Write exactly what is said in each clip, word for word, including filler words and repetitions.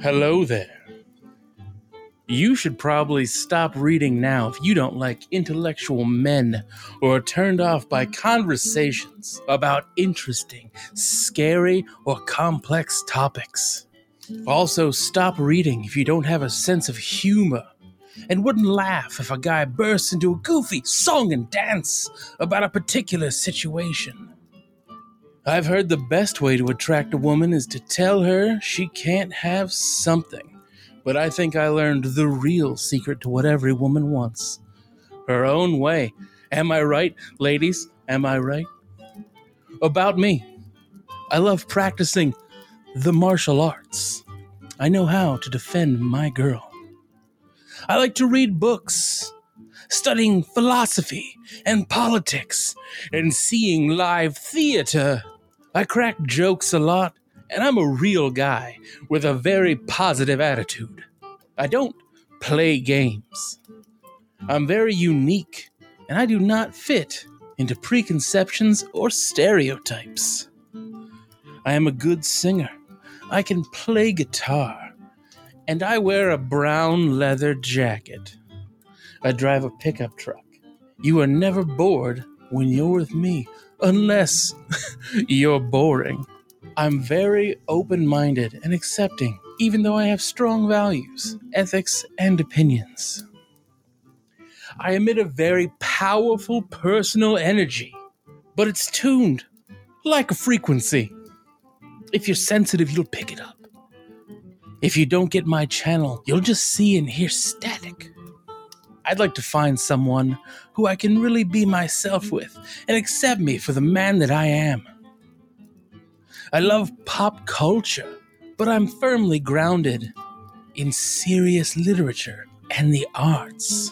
Hello there. You should probably stop reading now if you don't like intellectual men or are turned off by conversations about interesting, scary, or complex topics. Also, stop reading if you don't have a sense of humor and wouldn't laugh if a guy bursts into a goofy song and dance about a particular situation. I've heard the best way to attract a woman is to tell her she can't have something. But I think I learned the real secret to what every woman wants. Her own way. Am I right, ladies? Am I right? About me. I love practicing the martial arts. I know how to defend my girl. I like to read books, studying philosophy and politics, and seeing live theater. I crack jokes a lot, and I'm a real guy with a very positive attitude. I don't play games. I'm very unique, and I do not fit into preconceptions or stereotypes. I am a good singer. I can play guitar, and I wear a brown leather jacket. I drive a pickup truck. You are never bored when you're with me, unless you're boring. I'm very open-minded and accepting, even though I have strong values, ethics, and opinions. I emit a very powerful personal energy, but it's tuned like a frequency. If you're sensitive, you'll pick it up. If you don't get my channel, you'll just see and hear static. I'd like to find someone who I can really be myself with and accept me for the man that I am. I love pop culture, but I'm firmly grounded in serious literature and the arts.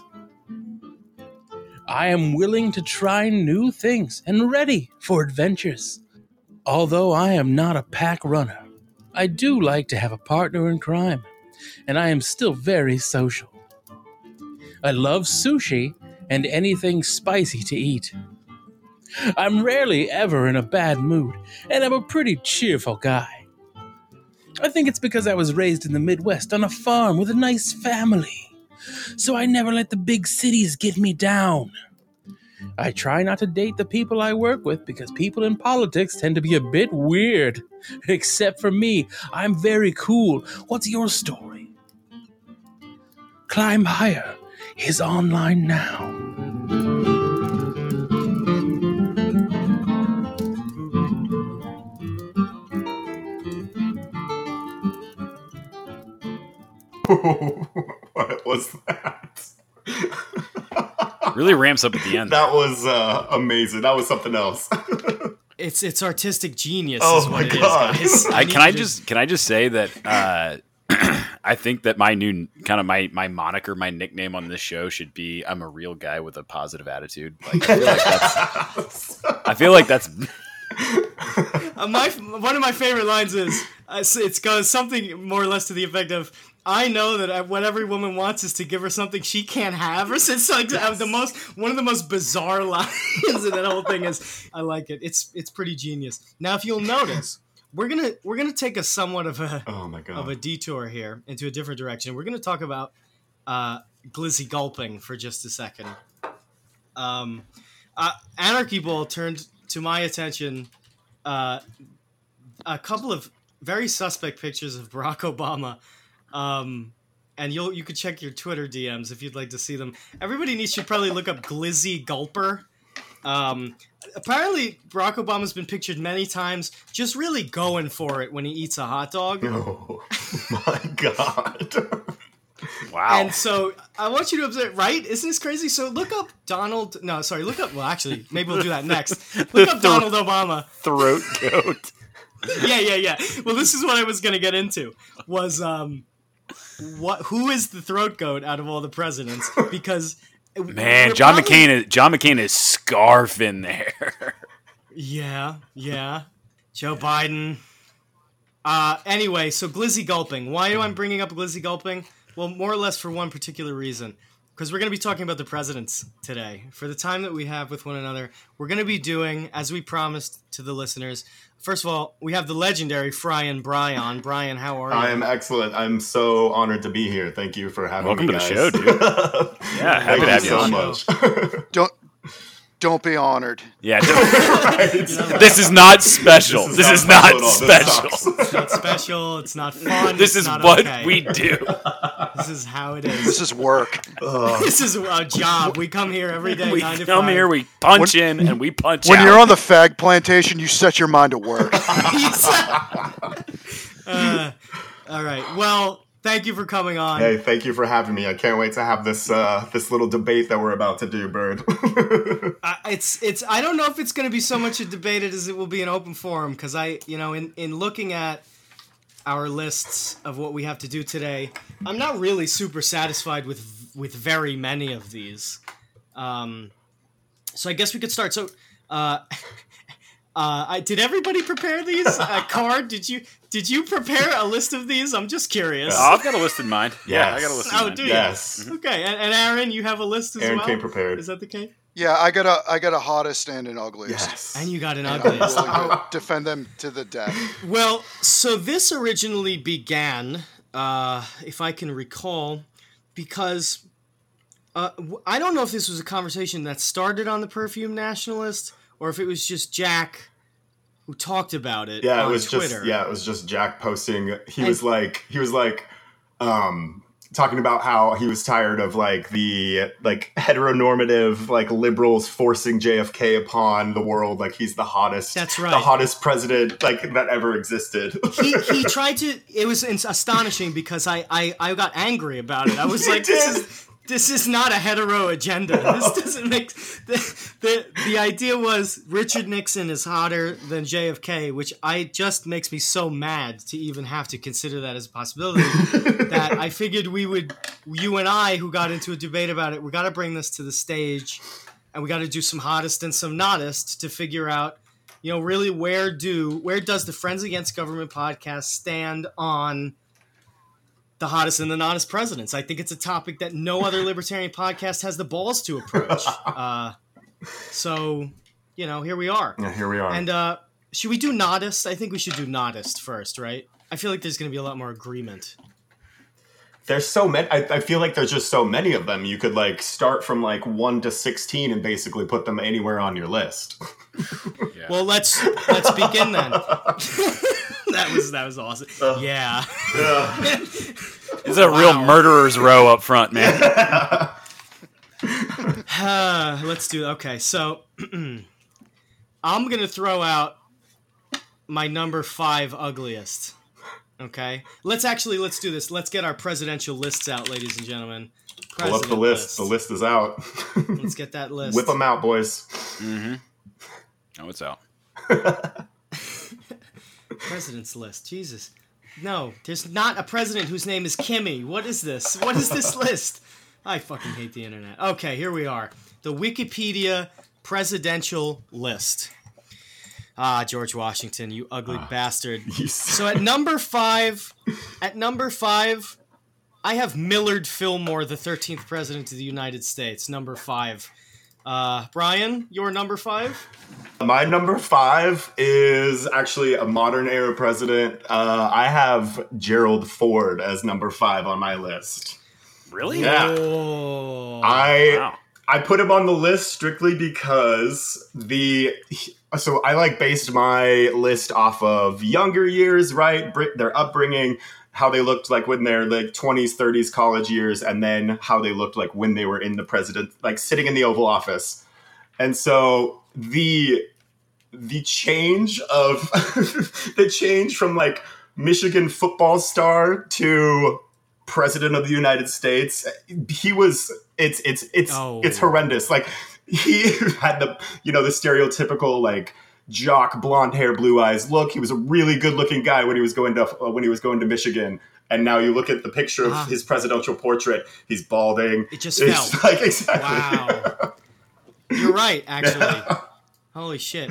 I am willing to try new things and ready for adventures. Although I am not a pack runner, I do like to have a partner in crime, and I am still very social. I love sushi and anything spicy to eat. I'm rarely ever in a bad mood, and I'm a pretty cheerful guy. I think it's because I was raised in the Midwest on a farm with a nice family, so I never let the big cities get me down. I try not to date the people I work with because people in politics tend to be a bit weird. Except for me, I'm very cool. What's your story? Climb Higher is online now. What was that? Really ramps up at the end. That was uh, amazing. That was something else. It's it's artistic genius. Oh is what my it God. is, guys. I, can I just can I just say that uh, I think that my new kind of my my moniker, my nickname on this show should be I'm a real guy with a positive attitude. Like, I feel like that's. I feel like that's Uh, my one of my favorite lines is uh, it's goes something more or less to the effect of, I know that I, what every woman wants is to give her something she can't have. Or it's like yes. the most one of the most bizarre lines in that whole thing is. I like it. It's it's pretty genius. Now, if you'll notice, we're gonna we're gonna take a somewhat of a oh my God. of a detour here into a different direction. We're gonna talk about uh, glizzy gulping for just a second. Um, uh, Anarchy Ball turned to my attention uh, a couple of very suspect pictures of Barack Obama. Um, and you'll you could check your Twitter D Ms if you'd like to see them. Everybody needs should probably look up Glizzy Gulper. Um, apparently, Barack Obama's been pictured many times just really going for it when he eats a hot dog. Oh my God. wow. And so I want you to observe, right? Isn't this crazy? So look up Donald. No, sorry. Look up. Well, actually, maybe we'll do that next. Look up Donald Obama. Throat goat. yeah, yeah, yeah. Well, this is what I was going to get into. Was um, what? Who is the throat goat out of all the presidents? Because man, John probably... McCain is John McCain is scarfing there. yeah, yeah. Joe Biden. Uh, anyway, so glizzy gulping. Why am I bringing up glizzy gulping? Well, more or less for one particular reason. because we're going to be talking about the presidents today. For the time that we have with one another, we're going to be doing, as we promised to the listeners, first of all, we have the legendary Brian Bryan. Brian, how are you? I am excellent. I'm so honored to be here. Thank you for having Welcome me, to guys. the show, dude. Yeah, happy Thank to have you you so on. much. Don't don't be honored. Yeah, don't- Right. this is not special. This is not at all. This special. sucks. It's not special. It's not fun. This it's is not what okay. we do. This is how it is. This is work. Ugh. This is a job. We come here every day, We nine to come five. here, we punch in, and we punch When out. you're on the fag plantation, you set your mind to work. uh, all right. Well, thank you for coming on. Hey, thank you for having me. I can't wait to have this uh, this little debate that we're about to do, Bird. Uh, it's it's. I don't know if it's going to be so much a debate as it will be an open forum, because I, you know, in in looking at our lists of what we have to do today, I'm not really super satisfied with with very many of these. Um, so I guess we could start. So, uh, uh, I did everybody prepare these? Uh, Card, did you did you prepare a list of these? I'm just curious. Oh, I've got a list in mind. Yeah, I Yes. got a list in Oh, mind. do you? Yes. Okay, and, and Aaron, you have a list as Aaron well. came prepared. Is that the case? Yeah, I got a I got a hottest and an ugliest. Yes. And you got an And I'm ugliest. willing to defend them to the death. Well, so this originally began, uh, if I can recall, because uh, w- I don't know if this was a conversation that started on the Perfume Nationalist or if it was just Jack who talked about it Yeah, on it was Twitter. just yeah, it was just Jack posting. He And- was like he was like um talking about how he was tired of like the like heteronormative like liberals forcing J F K upon the world, like he's the hottest That's right. the hottest president like that ever existed. he, he tried to. It was ins- astonishing because I, I, I got angry about it. I was You like, this did. is this is not a hetero agenda. This doesn't make the, the the idea was Richard Nixon is hotter than J F K, which I just makes me so mad to even have to consider that as a possibility. That I figured we would, you and I, who got into a debate about it, we got to bring this to the stage, and we got to do some hottest and some nottest to figure out, you know, really where do where does the Friends Against Government podcast stand on the hottest and the nottest presidents? I think it's a topic that no other libertarian podcast has the balls to approach. Uh, so, you know, here we are. Yeah, here we are. And uh, should we do nottest? I think we should do nottest first, right? I feel like there's going to be a lot more agreement. There's so many. I, I feel like there's just so many of them. You could like start from like one to sixteen and basically put them anywhere on your list. Yeah. Well, let's let's begin then. that was that was awesome. Yeah. It's a real murderer's row up front, man. Uh, let's do okay. So I'm gonna throw out my number five ugliest. Okay, let's actually let's do this. Let's get our presidential lists out, ladies and gentlemen. Pull up the President list. The list is out. Let's get that list. Whip them out, boys. Mm-hmm. Oh, it's out. President's list. Jesus. No, there's not a president whose name is Kimmy. What is this? What is this list? I fucking hate the internet. Okay, here we are. The Wikipedia presidential list. Ah, George Washington, you ugly bastard. You So at number five, at number five, I have Millard Fillmore, the thirteenth president of the United States. Number five. Uh, Brian, your number five? My number five is actually a modern era president. Uh, I have Gerald Ford as number five on my list. Really? Yeah. Oh. I Wow. I put him on the list strictly because the so I like based my list off of younger years, right? Br- Their upbringing, how they looked like when they're like twenties, thirties, college years, and then how they looked like when they were in the president, like sitting in the Oval Office. And so the the change of the change from like Michigan football star to president of the United States, he was it's it's it's Oh. it's horrendous. Like he had the you know the stereotypical like jock, blonde hair, blue eyes look. He was a really good looking guy when he was going to uh, when he was going to Michigan. And now you look at the picture of Ah. his presidential portrait. He's balding. It just It's fell. like exactly. Wow. You're right, actually. Holy shit.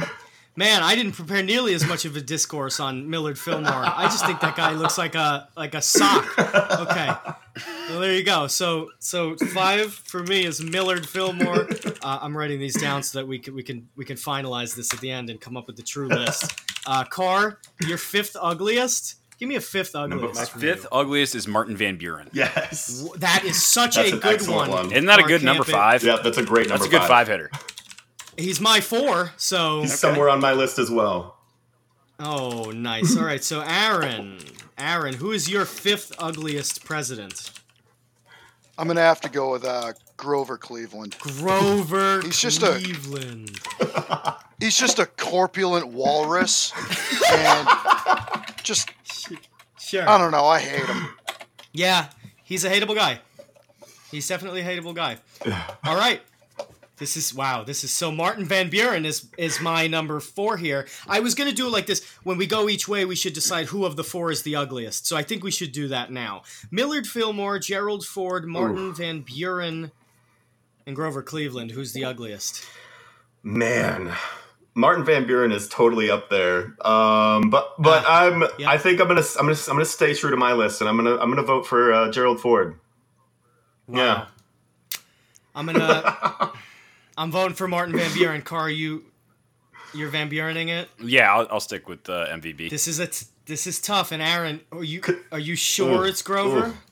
Man, I didn't prepare nearly as much of a discourse on Millard Fillmore. I just think that guy looks like a like a sock. Okay, well there you go. So so five for me is Millard Fillmore. Uh, I'm writing these down so that we can we can we can finalize this at the end and come up with the true list. Uh, Carr, your fifth ugliest. Give me a fifth ugliest. My from fifth you. ugliest is Martin Van Buren. Yes. That is such That's a an good excellent one. one. Isn't that a Carr good number Campit. five? Yeah, that's a great number That's a good five five. hitter. He's my four. So He's somewhere on my list as well. oh, nice. All right. So Aaron, Aaron, who is your fifth ugliest president? I'm gonna have to go with uh, Grover Cleveland. Grover He's just a- Cleveland. He's just a corpulent walrus, and just Sure. I don't know. I hate him. Yeah, he's a hateable guy. He's definitely a hateable guy. All right. This is wow. This is so. Martin Van Buren is is my number four here. I was gonna do it like this. When we go each way, we should decide who of the four is the ugliest. So I think we should do that now. Millard Fillmore, Gerald Ford, Martin Van Buren, and Grover Cleveland. Who's the ugliest? Man, Martin Van Buren is totally up there. Um, but but I'm yeah. I think I'm gonna I'm gonna I'm gonna stay true to my list, and I'm gonna I'm gonna vote for uh, Gerald Ford. Yeah. I'm gonna. I'm voting for Martin Van Buren. Carr, you, you're Van Burening it. Yeah, I'll, I'll stick with uh, M V B. This is a t- this is tough. And Aaron, are you are you sure Ooh, it's Grover? ooh.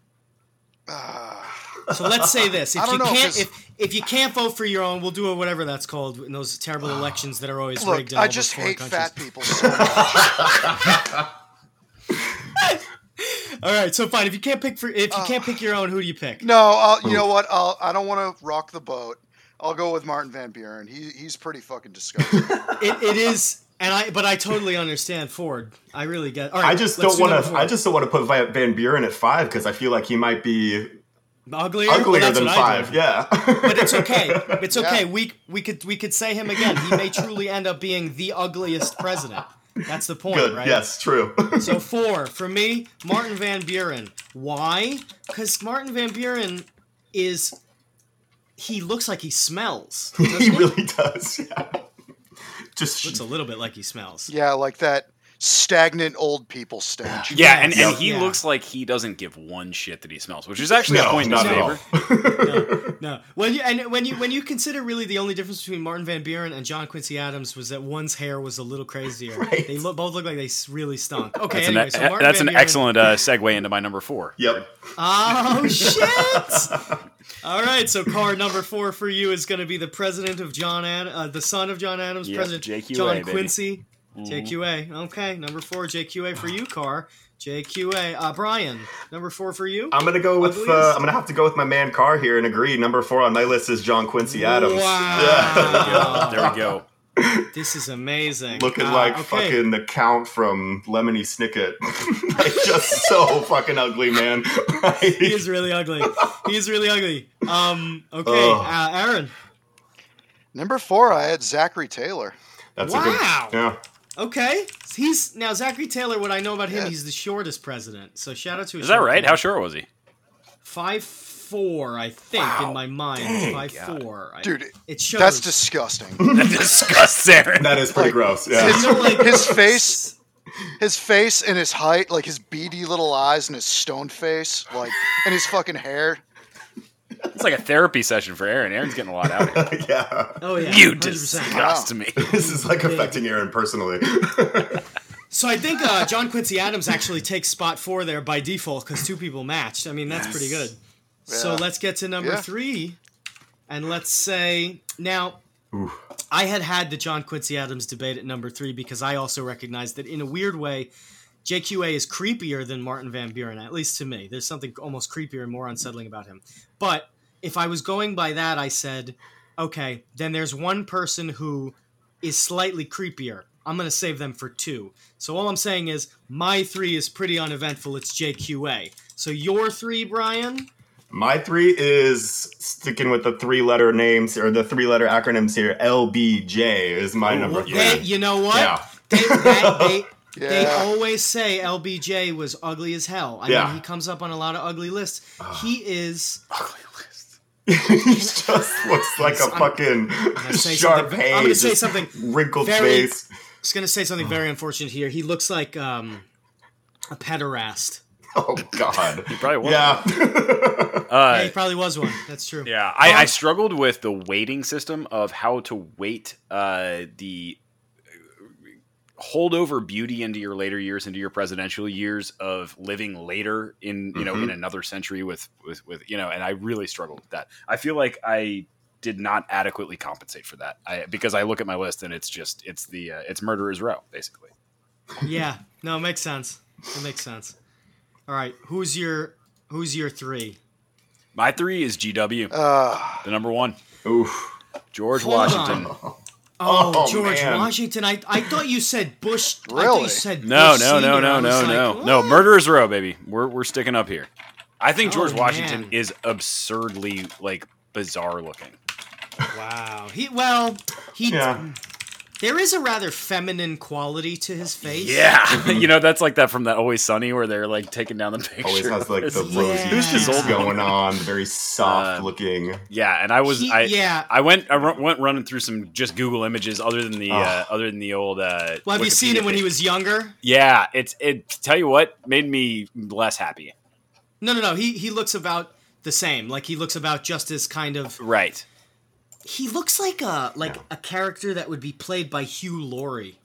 So let's say this: if I don't you know, can't 'cause- if if you can't vote for your own, we'll do it whatever that's called in those terrible elections that are always Look, rigged in I all just those foreign hate countries. fat people so much. All right, so fine. If you can't pick for if you Uh, can't pick your own, who do you pick? No, I'll, you know what? I'll, I don't want to rock the boat. I'll go with Martin Van Buren. He he's pretty fucking disgusting. It, it is, and I but I totally understand Ford. I really get. All right, I just let's don't do want number to. four. I just don't want to put Vi- Van Buren at five because I feel like he might be uglier, Well, uglier that's than what I do. five. Yeah, But it's okay. It's okay. Yeah. We we could we could say him again. He may truly end up being the ugliest president. That's the point, good. right? Yes, true. So four for me, Martin Van Buren. Why? Because Martin Van Buren is he looks like he smells. doesn't he really does. Yeah. Just looks a little bit like he smells. Yeah, like that stagnant old people stench. Yeah, and, and Yes. he Yeah. looks like he doesn't give one shit that he smells, which is actually a no, point in his not at all. favor. No, no. When you and when you when you consider really the only difference between Martin Van Buren and John Quincy Adams was that one's hair was a little crazier. Right. They look, both look like they s- really stunk. Okay, That's anyway, an, so e- Martin that's Van an Buren- excellent uh, segue into my number four. Yep. Oh shit! All right, so card number four for you is going to be the president of John Ad, uh, the son of John Adams, Yep, President J Q A, John baby. Quincy, J Q A. Okay, number four, J Q A for you, Carr. J Q A. Uh, Brian, number four for you. I'm gonna go with. Uh, Ugliest? I'm gonna have to go with my man Carr here and agree. Number four on my list is John Quincy Adams. Wow. There we go. This is amazing. Looking Uh, like okay. fucking the Count from Lemony Snicket. Like, just so fucking ugly, man. He is really ugly. He is really ugly. Um. Okay, Ugh. uh, Aaron. Number four, I had Zachary Taylor. That's Wow. a good. Yeah. Okay, he's now Zachary Taylor. What I know about him, Yeah. he's the shortest president. So shout out to. a Is that short right? guy. How short was he? Five four, I think, Wow. in my mind. Dang, Five God. four. I- Dude, it shows. that's disgusting. That disgusts Aaron. That is pretty Like, gross. Yeah. His, You know, like- his face, his face and his height, like his beady little eyes and his stone face, like, and his fucking hair. It's like a therapy session for Aaron. Aaron's getting a lot out of it. Yeah. Oh yeah, You one hundred percent. disgust me. This is like affecting Aaron personally. So I think uh, John Quincy Adams actually takes spot four there by default because two people matched. I mean, that's pretty good. So Yeah. let's get to number Yeah. three, and let's say now. I had had the John Quincy Adams debate at number three because I also recognized that in a weird way, J Q A is creepier than Martin Van Buren, at least to me. There's something almost creepier and more unsettling about him. But if I was going by that, I said, okay, then there's one person who is slightly creepier. I'm going to save them for two. So all I'm saying is my three is pretty uneventful. It's J Q A. So your three, Brian? My three is sticking with the three letter names or the three letter acronyms here. L B J is my number three. They, you know what? Yeah. They, that, they, they Yeah. always say L B J was ugly as hell. I Yeah. mean, he comes up on a lot of ugly lists. He is Ugly list. he just looks like a I'm- fucking gonna say sharp something- head. I'm gonna say just something wrinkled very- face. I was gonna say something very unfortunate here. He looks like um, a pederast. Oh God. He probably was. Yeah. Yeah, he Uh, probably was one. That's true. yeah, I, I Um, struggled with the weighting system of how to weight uh, the holdover beauty into your later years, into your presidential years of living later in you know Mhm. in another century with, with with you know, and I really struggled with that. I feel like I did not adequately compensate for that I, because I look at my list and it's just it's the uh, it's Murderer's Row basically. Yeah. No, it makes sense. It makes sense. All right. Who's your Who's your three? My three is G W, Uh, the number one, Oof. George Hold Washington. on. Oh, Oh, George man. Washington. I I thought you said Bush. I thought Really? you said No, Bush no, no, Senior. no, I was no, like, no, no. what? Murderer's Row, baby. We're we're sticking up here. I think George Oh, Washington man. is absurdly like bizarre looking. Wow. He well he. Yeah. There is a rather feminine quality to his face. Yeah, you know that's like that from that Always Sunny where they're like taking down the picture. Always has like the It's- rosy Yeah. cheeks Who's this old going on, very soft Uh, looking. Yeah, and I was He- I yeah. I went I run, went running through some just Google images other than the Oh. uh, other than the old. Uh, Well, have you seen Wikipedia him when he page. was younger? Yeah, it's it. Tell you what, made me less happy. No, no, no. He he looks about the same. Like he looks about just as kind of. Right. He looks like a like a character that would be played by Hugh Laurie.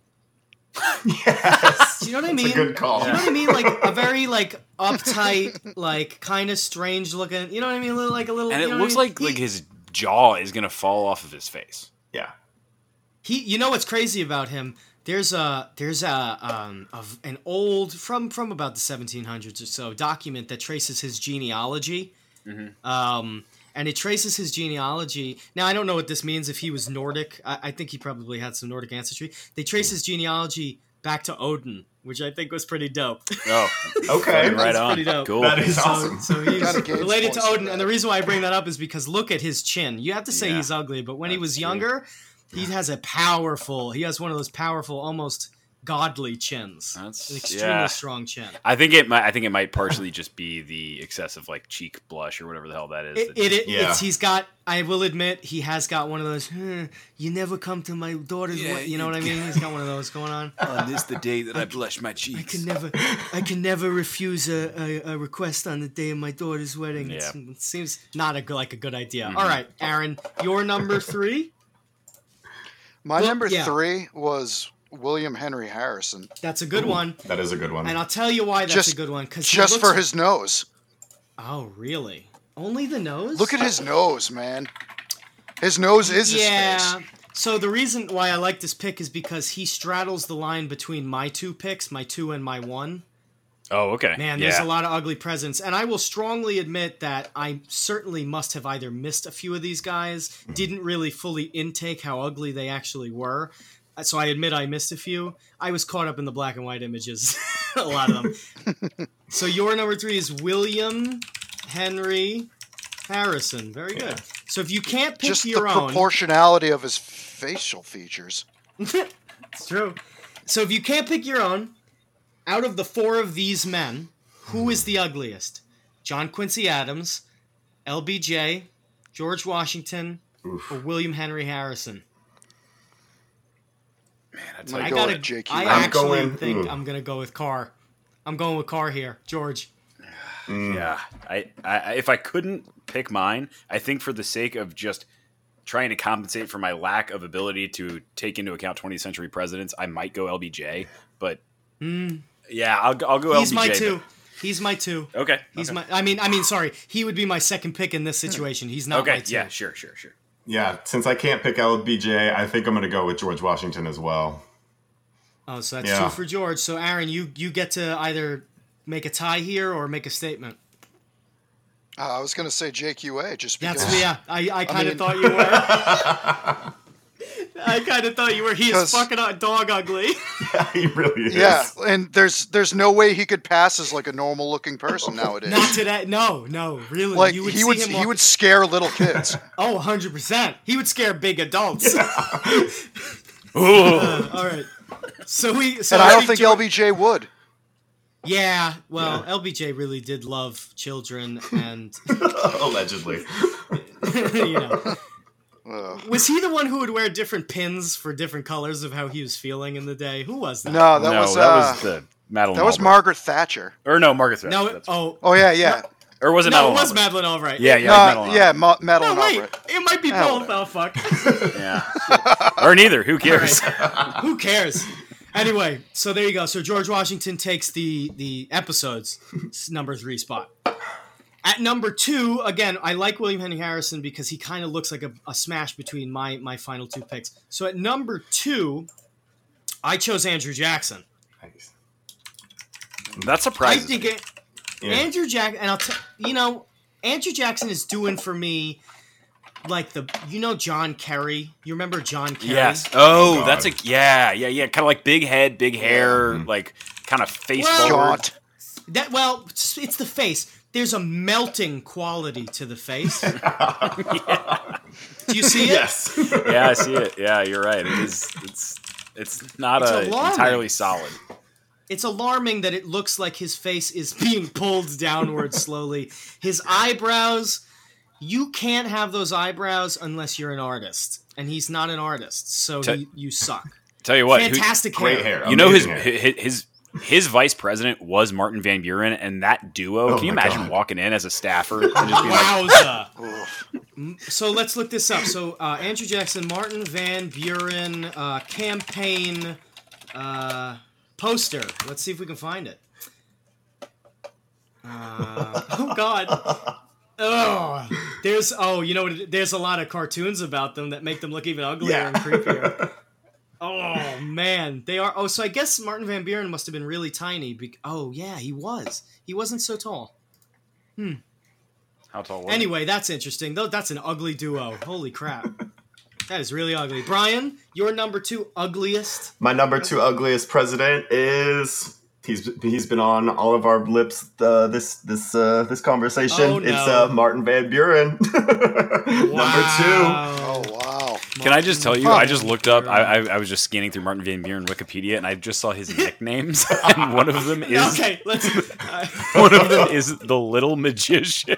Yes. Do you know what I It's mean? a good call. Do you know what I mean? Like a very like uptight, like kind of strange looking. You know what I mean? A little, like a little. And you it know what I looks mean? like He- like his jaw is gonna fall off of his face. Yeah. He, you know what's crazy about him? There's a there's a um a, an old from from about the seventeen hundreds or so document that traces his genealogy. Mhm. Um, and it traces his genealogy. Now I don't know what this means. If he was Nordic, I, I think he probably had some Nordic ancestry. They trace his genealogy back to Odin, which I think was pretty dope. Oh, Okay. right That's on. pretty dope. Cool. That is So, awesome. so he's Kinda gains related to points for Odin, that. and the reason why I bring that up is because look at his chin. You have to say Yeah. he's ugly, but when he That's was true. younger, he has a powerful. He has one of those powerful, almost godly chins. That's- An extremely yeah. strong chin. I think it might. I think it might partially just be the excessive like cheek blush or whatever the hell that is. It, that it, just- it Yeah. it's, he's got. I will admit, he has got one of those. "Hmm, you never come to my daughter's. Yeah, wed-" you know what I mean? He's got one of those going on. on this the day that I blush my cheeks. I can never, I can never refuse a, a, a request on the day of my daughter's wedding. Yeah. It's- It seems not a good, like a good idea. Mhm. All right, Aaron, your number three. my Well, number yeah. three was William Henry Harrison, That's a good one, That is a good one. and I'll tell you why that's Just- a good one. Because just for his nose. Oh, really? Only the nose? Look at his nose, man. His nose is his yeah. face. So the reason why I like this pick is because he straddles the line between my two picks, my two and my one. Oh, okay. Man, yeah. there's a lot of ugly presents, and I will strongly admit that I certainly must have either missed a few of these guys, didn't really fully intake how ugly they actually were. Uh, So I admit I missed a few. I was caught up in the black and white images, a lot of them. So your number three is William Henry Harrison. Very good. So if you can't pick Just the your own, proportionality of his facial features. it's true. So if you can't pick your own, out of the four of these men, who is the ugliest? John Quincy Adams, L B J, George Washington, Oof. or William Henry Harrison? Man, I I'm tell gonna I go gotta. with J Q. I I'm actually going- think mm. I'm gonna go with Carr. I'm going with Carr here, George. Mm. Yeah, I, I if I couldn't pick mine, I think for the sake of just trying to compensate for my lack of ability to take into account twentieth century presidents, I might go L B J. But Mm, yeah, I'll go- I'll go he's L B J. my but- two. He's my two. Okay, He's okay. my. I mean, I mean, sorry. He would be my second pick in this situation. He's not my okay. two. Yeah, sure, sure, sure. Yeah, since I can't pick L B J, I think I'm going to go with George Washington as well. Oh, so that's Yeah. two for George. So Aaron, you you get to either make a tie here or make a statement. Uh, I was gonna say J Q A just because. That's yeah. I, I kind of mean- thought you were. I kind of thought you were. He is 'Cause- fucking uh, dog ugly. Yeah, he really is. Yeah, and there's there's no way he could pass as like a normal looking person nowadays. Not today. No, no, really. Like you would he see would him he walk- would scare little kids. Oh, one hundred percent. He would scare big adults. Ooh. Uh, all right. So we. So and I don't think George- L B J would. Yeah. Well, Yeah. L B J really did love children, and Allegedly. you know. Ugh. Was he the one who would wear different pins for different colors of how he was feeling in the day? Who was that? No, that no, was that uh, was the Madeline. that was Albright. Margaret Thatcher. Or no, Margaret Thatcher. No, that's- oh, Oh yeah, yeah. or was it no, Madeline? it was Albright? Madeline Albright. Yeah, yeah, No, Madeline yeah, Albright. Ma- Madeline No, wait, Albright. it might be Ah, both. Oh, fuck. Yeah. Or neither. Who cares? Who cares? Anyway, so there you go. So George Washington takes the the episodes number three spot. At number two, again, I like William Henry Harrison because he kind of looks like a, a smash between my my final two picks. So at number two, I chose Andrew Jackson. Nice. That I surprises think me. it, Yeah. Andrew Jackson, and I'll tell you know, Andrew Jackson is doing for me like the you know John Kerry. You remember John Kerry? Yes. Oh, God. that's a yeah, yeah, yeah. Kind of like big head, big hair, Mhm. like kind of face Well- forward. Gaunt. That well, it's it's the face. There's a melting quality to the face. Do you see it? Yes. Yeah, I see it. Yeah, you're right. It is. It's. It's not It's a alarming. entirely solid. It's alarming that it looks like his face is being pulled downward slowly. His eyebrows, you can't have those eyebrows unless you're an artist, and he's not an artist, so Ta- he, you suck. Tell you what, who- Fantastic Great hair. hair. you know his, Amazing hair. his his his vice president was Martin Van Buren, and that duo. Oh can you my imagine God. walking in as a staffer and just being like, Wowza. Oof. So let's look this up. So uh, Andrew Jackson, Martin Van Buren uh, campaign uh, poster. Let's see if we can find it. Uh, oh God. Oh, there's oh, you know what? There's a lot of cartoons about them that make them look even uglier Yeah. and creepier. Oh man, they are. Oh, so I guess Martin Van Buren must have been really tiny. Be- oh yeah, he was. He wasn't so tall. how tall was he? Anyway, that's interesting. Though that's an ugly duo. Holy crap. That is really ugly. Brian, your number two ugliest. My number two ugliest president is he's he's been on all of our lips uh, this this uh, this conversation. Oh, no. It's uh, Martin Van Buren. Number two. Oh wow. Can I just tell you? Huh. I just looked up. I, I I was just scanning through Martin Van Buren Wikipedia, and I just saw his nicknames, and one of them is Okay, let's. Uh, one of them is the Little Magician,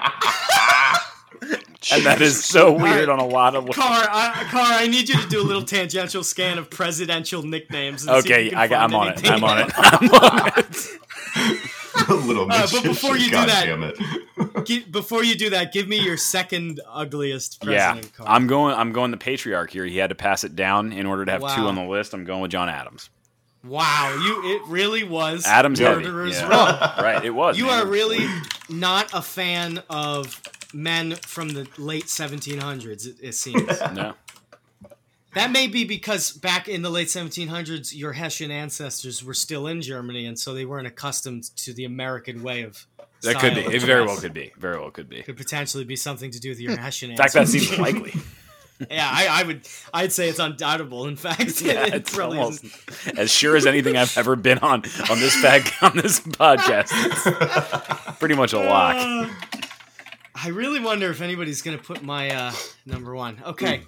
and that is so weird on a lot of. Car, I, Car, I need you to do a little tangential scan of presidential nicknames. And see if Okay, you can I got, I'm find on it. anything. I'm on it. I'm on it. Little Uh, but magician. before you do God that- damn it. Gi- Before you do that, give me your second ugliest Yeah, president. Car. I'm going. I'm going the patriarch here. He had to pass it down in order to have two Wow. on the list. I'm going with John Adams. Wow, you it really was Adams heavy. Murderer's Yeah. Row. Right, it was. You man. are really not a fan of men from the late seventeen hundreds, it, it seems. no. That may be because back in the late seventeen hundreds, your Hessian ancestors were still in Germany, and so they weren't accustomed to the American way of That could be. style of It very well dress. could be. Very well could be. In Could potentially be something to do with your Hessian fact, that ancestors. seems likely. Yeah, I, I would. I'd say it's undoubtable. In fact, Yeah, it it's really almost isn't. as sure as anything I've ever been on on this bag on this podcast. It's pretty much a lock. Uh, I really wonder if anybody's going to put my uh, number one. Okay,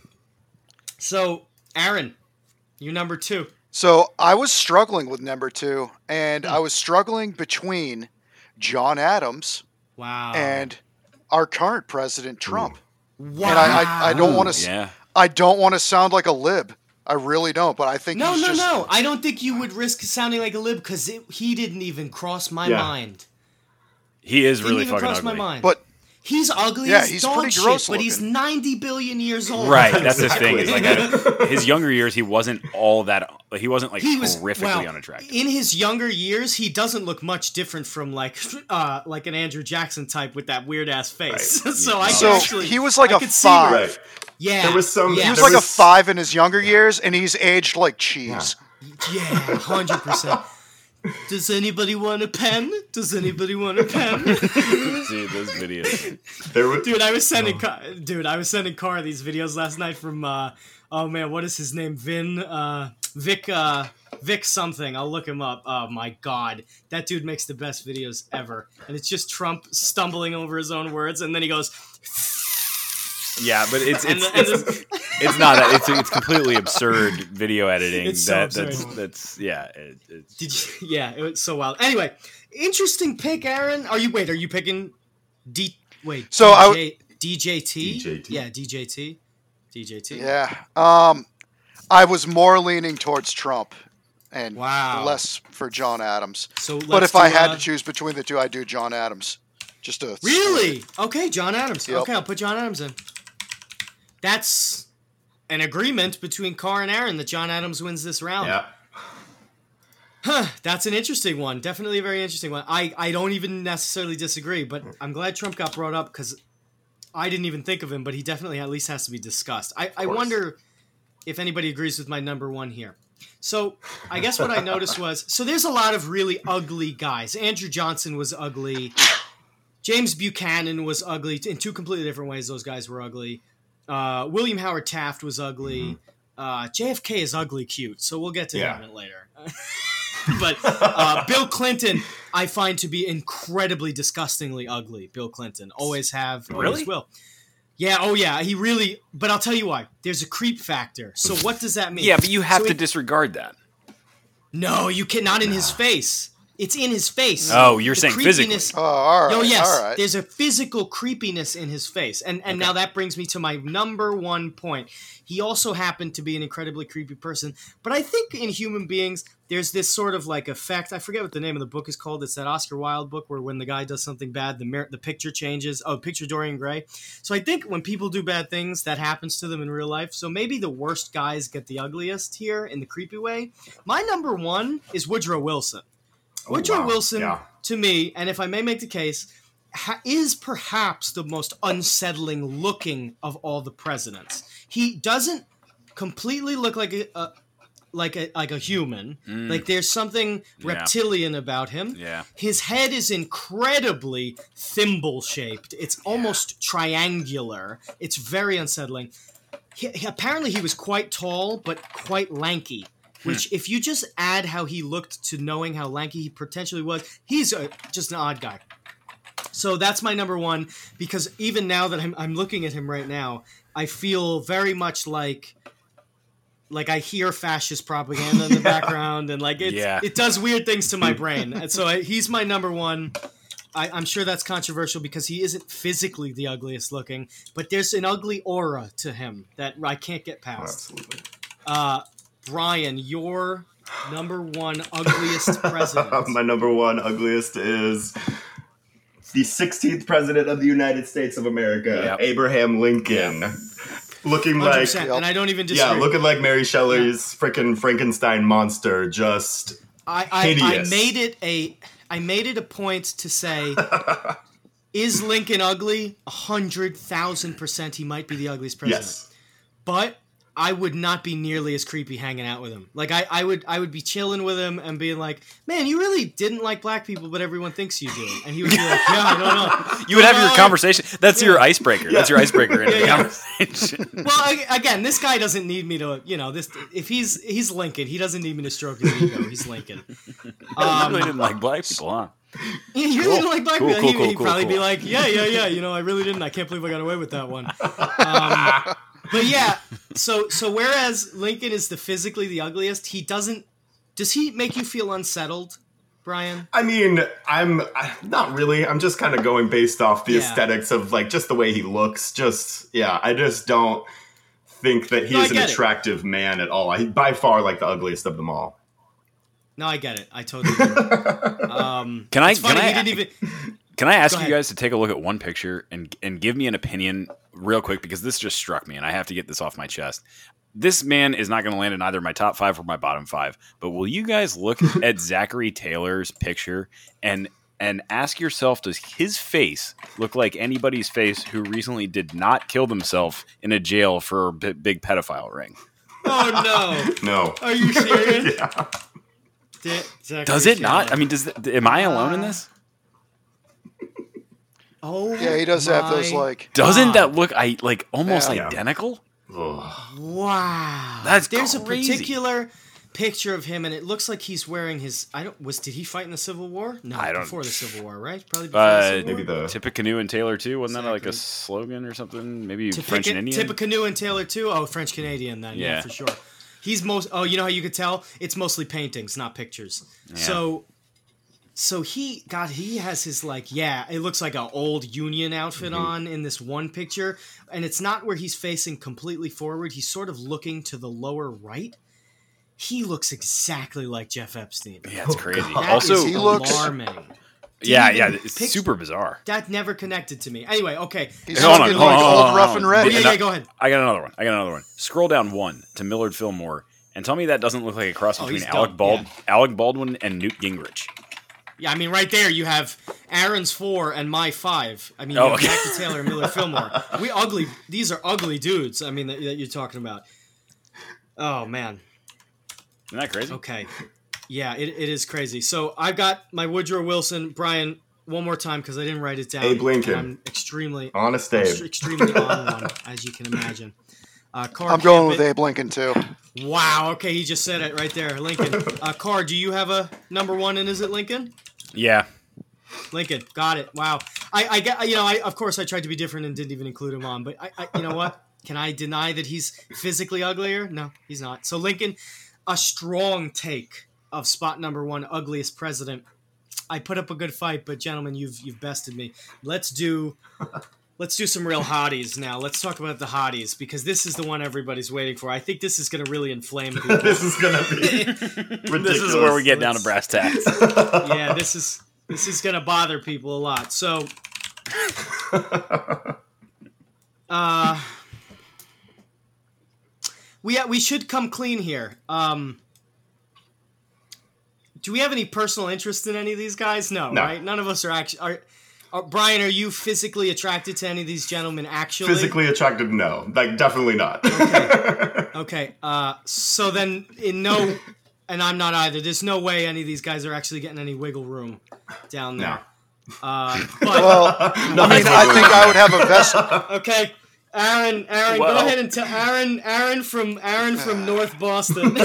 so Aaron, you're number two. So I was struggling with number two, and I was struggling between John Adams Wow. and our current president Trump. wow. And I, I, I don't want to. Yeah. I don't want to sound like a lib. I really don't. But I think No, he's no, just, no. I don't think you would risk sounding like a lib because he didn't even cross my Yeah. mind. He is Didn't really even fucking cross ugly. my mind. But he's ugly Yeah, as he's dog pretty shit, gross but he's looking. ninety billion years old. Right, that's the thing. Exactly. Is like I, his younger years, he wasn't all that. He wasn't like He was horrifically well, unattractive. in his younger years, he doesn't look much different from like uh, like an Andrew Jackson type with that weird ass face. Right. so I so can actually, he was like I a could see where- five. Right. Yeah, There was some- Yeah, He was There like a was- five in his younger years, and he's aged like cheese. yeah, hundred percent. Does anybody want a pen? Does anybody want a pen? Dude, those videos. There was, Dude, I was sending Car- dude, I was sending Car these videos last night from uh oh man, what is his name? Vin uh Vic uh Vic something. I'll look him up. Oh my god. That dude makes the best videos ever. And it's just Trump stumbling over his own words and then he goes Yeah, but it's and it's the- and it's, this- it's not that. It's it's completely absurd video editing. It's so that absurd. that's that's yeah. It, it's, Did you, yeah, it was so wild. Anyway, interesting pick, Aaron. Are you wait, are you picking D wait, So I D J, D J T? D J T. Yeah, D J T. D J T. Yeah. Um, I was more leaning towards Trump and Wow. less for John Adams. So But let's if I do, had uh, to choose between the two, I'd do John Adams. Just to Really? Okay, John Adams. Yep. Okay, I'll put John Adams in. That's an agreement between Carr and Aaron that John Adams wins this round. Yeah. Huh, that's an interesting one. Definitely a very interesting one. I, I don't even necessarily disagree, but I'm glad Trump got brought up because I didn't even think of him, but he definitely at least has to be discussed. I, I course. wonder if anybody agrees with my number one here. So I guess what I noticed was, so there's a lot of really ugly guys. Andrew Johnson was ugly. James Buchanan was ugly. In two completely different ways, those guys were ugly. Uh, William Howard Taft was ugly. Mm-hmm. Uh, J F K is ugly cute, so we'll get to Yeah. him later. But uh, Bill Clinton, I find to be incredibly disgustingly ugly. Bill Clinton. Always have, always Really? will. Yeah, oh yeah, he really, but I'll tell you why. There's a creep factor. So what does that mean? Yeah, but you have So to it- disregard that. No, you cannot in his face. It's in his face. Oh, you're The saying physically. creepiness- Oh, all right. Oh yes, All right. there's a physical creepiness in his face, and and now that brings me to my number one point. He also happened to be an incredibly creepy person, but I think in human beings there's this sort of like effect. I forget what the name of the book is called. It's that Oscar Wilde book where when the guy does something bad, the mir- the picture changes. Oh, picture Dorian Gray. So I think when people do bad things, that happens to them in real life. So maybe the worst guys get the ugliest here in the creepy way. My number one is Woodrow Wilson. Woodrow Oh, wow. Wilson, Yeah. to me, and if I may make the case, ha- is perhaps the most unsettling looking of all the presidents. He doesn't completely look like a, a like a like a human. Mm. Like there's something Yeah. reptilian about him. Yeah. His head is incredibly thimble shaped. It's almost triangular. It's very unsettling. He, he- apparently, he was quite tall, but quite lanky. Which, if you just add how he looked to knowing how lanky he potentially was, he's a, just an odd guy. So that's my number one, because even now that I'm, I'm looking at him right now, I feel very much like like I hear fascist propaganda in the background, and like it, Yeah. it does weird things to my brain. And so I, he's my number one. I, I'm sure that's controversial because he isn't physically the ugliest looking, but there's an ugly aura to him that I can't get past. Absolutely. Uh, Brian, your number one ugliest president. My number one ugliest is the sixteenth president of the United States of America, Yep. Abraham Lincoln. Looking one hundred like, percent, and I don't even disagree. yeah, looking like Mary Shelley's freaking Frankenstein monster. Just I, I, I hideous. made it a I made it a point to say, is Lincoln ugly? A hundred thousand percent, he might be the ugliest president. yes, But I would not be nearly as creepy hanging out with him. Like I, I would I would be chilling with him and being like, man, you really didn't like black people, but everyone thinks you do. And he would be like, yeah, I don't know. You would have your Uh, conversation. That's yeah. your icebreaker. That's your icebreaker in Yeah, the yeah. conversation. Well, I, again, this guy doesn't need me to, you know, this if he's he's Lincoln, he doesn't need me to stroke his ego. He's Lincoln. I Um, really didn't like black people, huh? He really didn't like black Cool, people. cool, He- cool, he'd cool, probably cool. be like, yeah, yeah, yeah. You know, I really didn't. I can't believe I got away with that one. Um, but yeah, so so whereas Lincoln is the physically the ugliest, he doesn't. Does he make you feel unsettled, Brian? I mean, I'm I, not really. I'm just kind of going based off the Yeah. aesthetics of like just the way he looks. Just yeah, I just don't think that he No, I is an get it. attractive man at all. He by far like the ugliest of them all. No, I get it. I totally get it. Um, Can I- It's funny, can I- he didn't even. Can I ask Go you ahead. guys to take a look at one picture and and give me an opinion real quick, because this just struck me and I have to get this off my chest. This man is not going to land in either my top five or my bottom five, but will you guys look at Zachary Taylor's picture and and ask yourself, does his face look like anybody's face who recently did not kill themselves in a jail for a b- big pedophile ring? Oh no! No. Are you serious? Yeah. Di- Zachary Does it not? Taylor. I mean, does th- am I alone in Uh, this? Oh, Yeah, he does have those my- like. Doesn't God. that look I like almost Yeah. identical? Ugh. Wow, That's there's crazy. a particular picture of him, and it looks like he's wearing his. I don't. Was did he fight in the Civil War? No, I don't- before the Civil War, right? Probably before Uh, the Civil Maybe War. the Tippecanoe and Taylor too. Wasn't that like a Exactly. slogan or something? Maybe Tippecanoe- French and Indian. Tippecanoe and Taylor too. Oh, French Canadian then. Yeah. Yeah. for sure. He's most. Oh, you know how you could tell? It's mostly paintings, not pictures. Yeah. So, so he God, he has his like yeah, it looks like an old Union outfit Mm-hmm. on in this one picture, and it's not where he's facing completely forward. He's sort of looking to the lower right. He looks exactly like Jeff Epstein. Yeah, it's Oh, crazy. God. That Also, is He looks- alarming. Did yeah, you yeah, even it's pic- super bizarre. That never connected to me. Anyway, okay. He's Hold on, looking hold on, like hold on, old hold rough on. and Oh, ready. yeah, yeah, go ahead. I got another one. I got another one. Scroll down one to Millard Fillmore and tell me that doesn't look like a cross Oh, between he's Alec, dumb, Bald- yeah. Alec Baldwin and Newt Gingrich. Yeah, I mean, right there you have Aaron's four and my five. I mean, you Oh, have okay. Mackie Taylor and Miller Fillmore. We ugly. These are ugly dudes. I mean, that, that you're talking about. Oh man. Isn't that crazy? Okay. Yeah, it, it is crazy. So I've got my Woodrow Wilson, Brian. One more time because I didn't write it down. Abe Lincoln. And I'm extremely, Honest ex- Abe. extremely on one, as you can imagine. Uh, Car I'm going with Campit- Abe Lincoln too. Wow. Okay, he just said it right there, Lincoln. Uh, Car, do you have a number one? And is it Lincoln? Yeah. Lincoln, got it. Wow. I, I get, you know, I of course I tried to be different and didn't even include him on, but I, I you know what? Can I deny that he's physically uglier? No, he's not. So Lincoln, a strong take of spot number one, ugliest president. I put up a good fight, but gentlemen, you've you've bested me. Let's do, let's do some real hotties now. Let's talk about the hotties because this is the one everybody's waiting for. I think this is going to really inflame people. This is gonna be ridiculous. This is where we get down to brass tacks. Yeah, this is this is going to bother people a lot. So. Uh, we we should come clean here. Um, do we have any personal interest in any of these guys? No, No. right? None of us are actually. Are, are Brian? Are you physically attracted to any of these gentlemen? Actually, Physically attracted? No, like definitely not. Okay. Uh, so then, in no, and I'm not either. There's no way any of these guys are actually getting any wiggle room down there. Uh, but Well, I mean, I think I would have a vest. okay. Aaron, Aaron, Well- go ahead and tell Aaron, Aaron from Aaron from North Boston.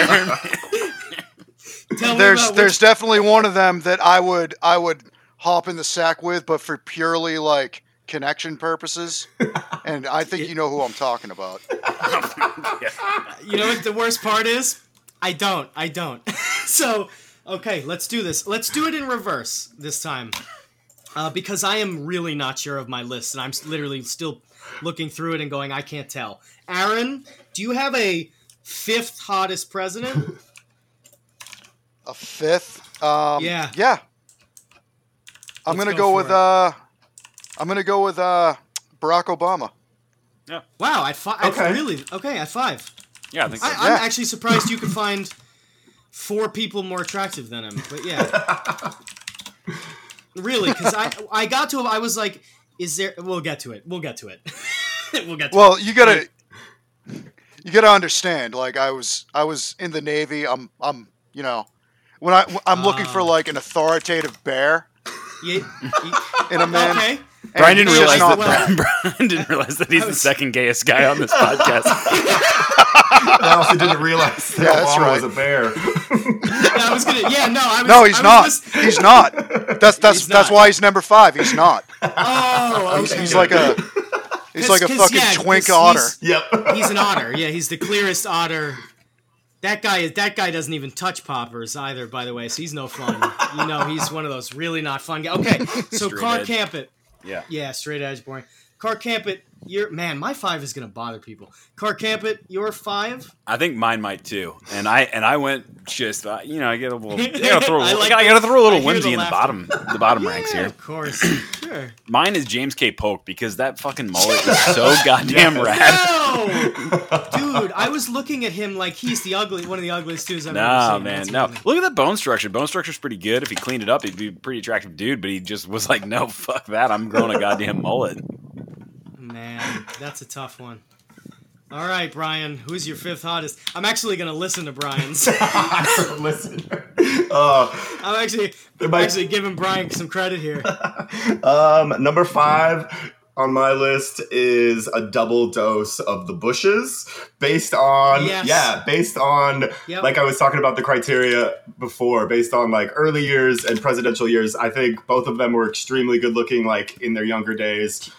Tell me There's about there's which- definitely one of them that I would I would hop in the sack with, but for purely like connection purposes. And I think you know who I'm talking about. you know what the worst part is? I don't. I don't. So, okay, let's do this. Let's do it in reverse this time. Uh, because I am really not sure of my list, and I'm s- literally still looking through it and going, I can't tell. Aaron, do you have a fifth hottest president? A fifth. Um, Yeah. Yeah. I'm Let's gonna go go, for with it. uh, I'm gonna go with uh, Barack Obama. Wow, at five. Okay. Really? Okay, at five. Yeah, I think so. I, I'm Yeah. actually surprised you could find four people more attractive than him. But yeah, really, because I I got to him. I was like, "Is there?" We'll get to it. We'll get to it. we'll get to Well, it. you gotta, you gotta understand. Like I was, I was in the Navy. I'm, I'm, you know, when I, I'm looking for Ah. like an authoritative bear Yeah, in a man. okay. and Brian didn't he's just realize not that. that. Brian, Brian didn't realize that he's I the was- second gayest guy on this podcast. I also didn't realize that Yeah, that's Obama right. was a bear. Yeah, I was gonna. Yeah, no, I was. No, he's I was not. just- He's not. That's that's He's that's not. why he's number five. He's not. Oh, He's, okay. he's like a, he's 'Cause- like a 'cause, fucking yeah, twink 'cause otter. he's- Yep. He's an otter. Yeah, he's the clearest otter. That guy is. That guy doesn't even touch poppers either. By the way, so he's no fun. You know, he's one of those really not fun guys. Okay, so Straight Car edge. Campit. Yeah. Yeah, straight edge, boring. Car Campit, you're man. My five is gonna bother people. Car Campit, your five. I think mine might too. And I and I went just uh, you know I get a little I gotta throw a I little, like I the- gotta throw a I little hear whimsy the in the laughter. bottom the bottom ranks Yeah, here. of course. Sure. Mine is James K. Polk because that fucking mullet is so goddamn rad. No, dude, I was looking at him like he's the ugly, one of the ugliest dudes I've ever No seen. man, That's no. amazing. Look at that bone structure. Bone structure's pretty good. If he cleaned it up, he'd be a pretty attractive dude. But he just was like, no, fuck that. I'm growing a goddamn mullet. Man, that's a tough one. All right, Brian, who's your fifth hottest? I'm actually gonna listen to Brian's. Listen. Uh, I'm actually, I'm might- actually giving Brian some credit here. um, number five on my list is a double dose of the Bushes, based on Yes. yeah, based on Yep. like I was talking about the criteria before, based on like early years and presidential years. I think both of them were extremely good looking, like in their younger days.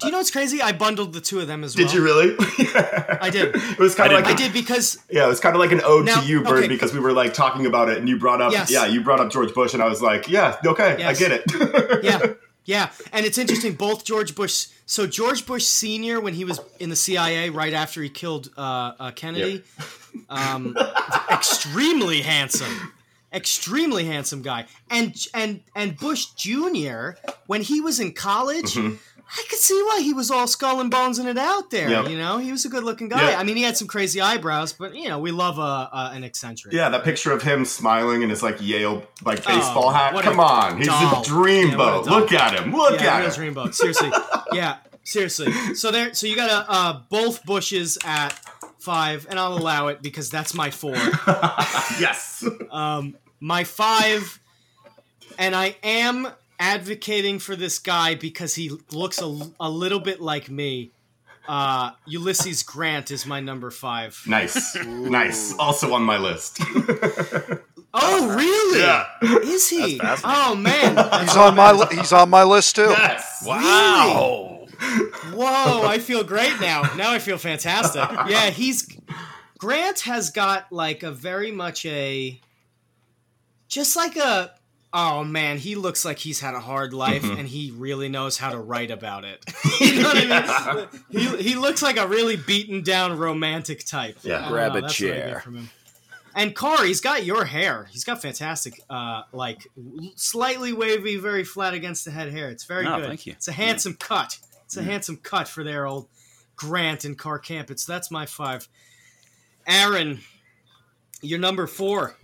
Do you know what's crazy? I bundled the two of them as well. Did you really? I did. It was kind of like I did because yeah, it was kind of like an ode Now- to you, Bird, okay. because we were like talking about it, and you brought up Yes. yeah, you brought up George Bush, and I was like, yeah, okay, Yes. I get it. yeah, yeah, and it's interesting. Both George Bush. So George Bush Senior, when he was in the C I A, right after he killed uh, uh, Kennedy, um, extremely handsome, extremely handsome guy, and and and Bush Junior, when he was in college. Mhm. I could see why he was all skull and bones in it out there. Yep. You know, he was a good-looking guy. Yeah. I mean, he had some crazy eyebrows, but you know, we love a, a an eccentric. Yeah, that picture of him smiling in his like Yale like baseball Oh, hat. what a Come on, he's doll. a dreamboat. Yeah, what a doll. Look at him. Look yeah, at real him. dreamboat. Seriously, yeah, seriously. So there, so you got a uh, both Bushes at five, and I'll allow it because that's my four. Yes. Um, my five, and I am advocating for this guy because he looks a, a little bit like me. Uh, Ulysses Grant is my number five. Nice. Nice. Also on my list. Oh, really? Yeah. Is he? That's fascinating. Oh man, He's on my li- he's on my list too. Yes. Wow. Whoa, I feel great now. Now I feel fantastic. Yeah, he's Grant has got like a very much a just like a oh man, he looks like he's had a hard life Mhm. and he really knows how to write about it. You know what I mean? He he looks like a really beaten down romantic type. Yeah. I don't Grab know, a that's what I chair. get from him. And Car, he's got your hair. He's got fantastic, uh, like slightly wavy, very flat against the head hair. It's very Oh, good. thank you. It's a handsome cut. It's a Mm. handsome cut for their old Grant and Car Campit. So that's my five. Aaron, you're number four.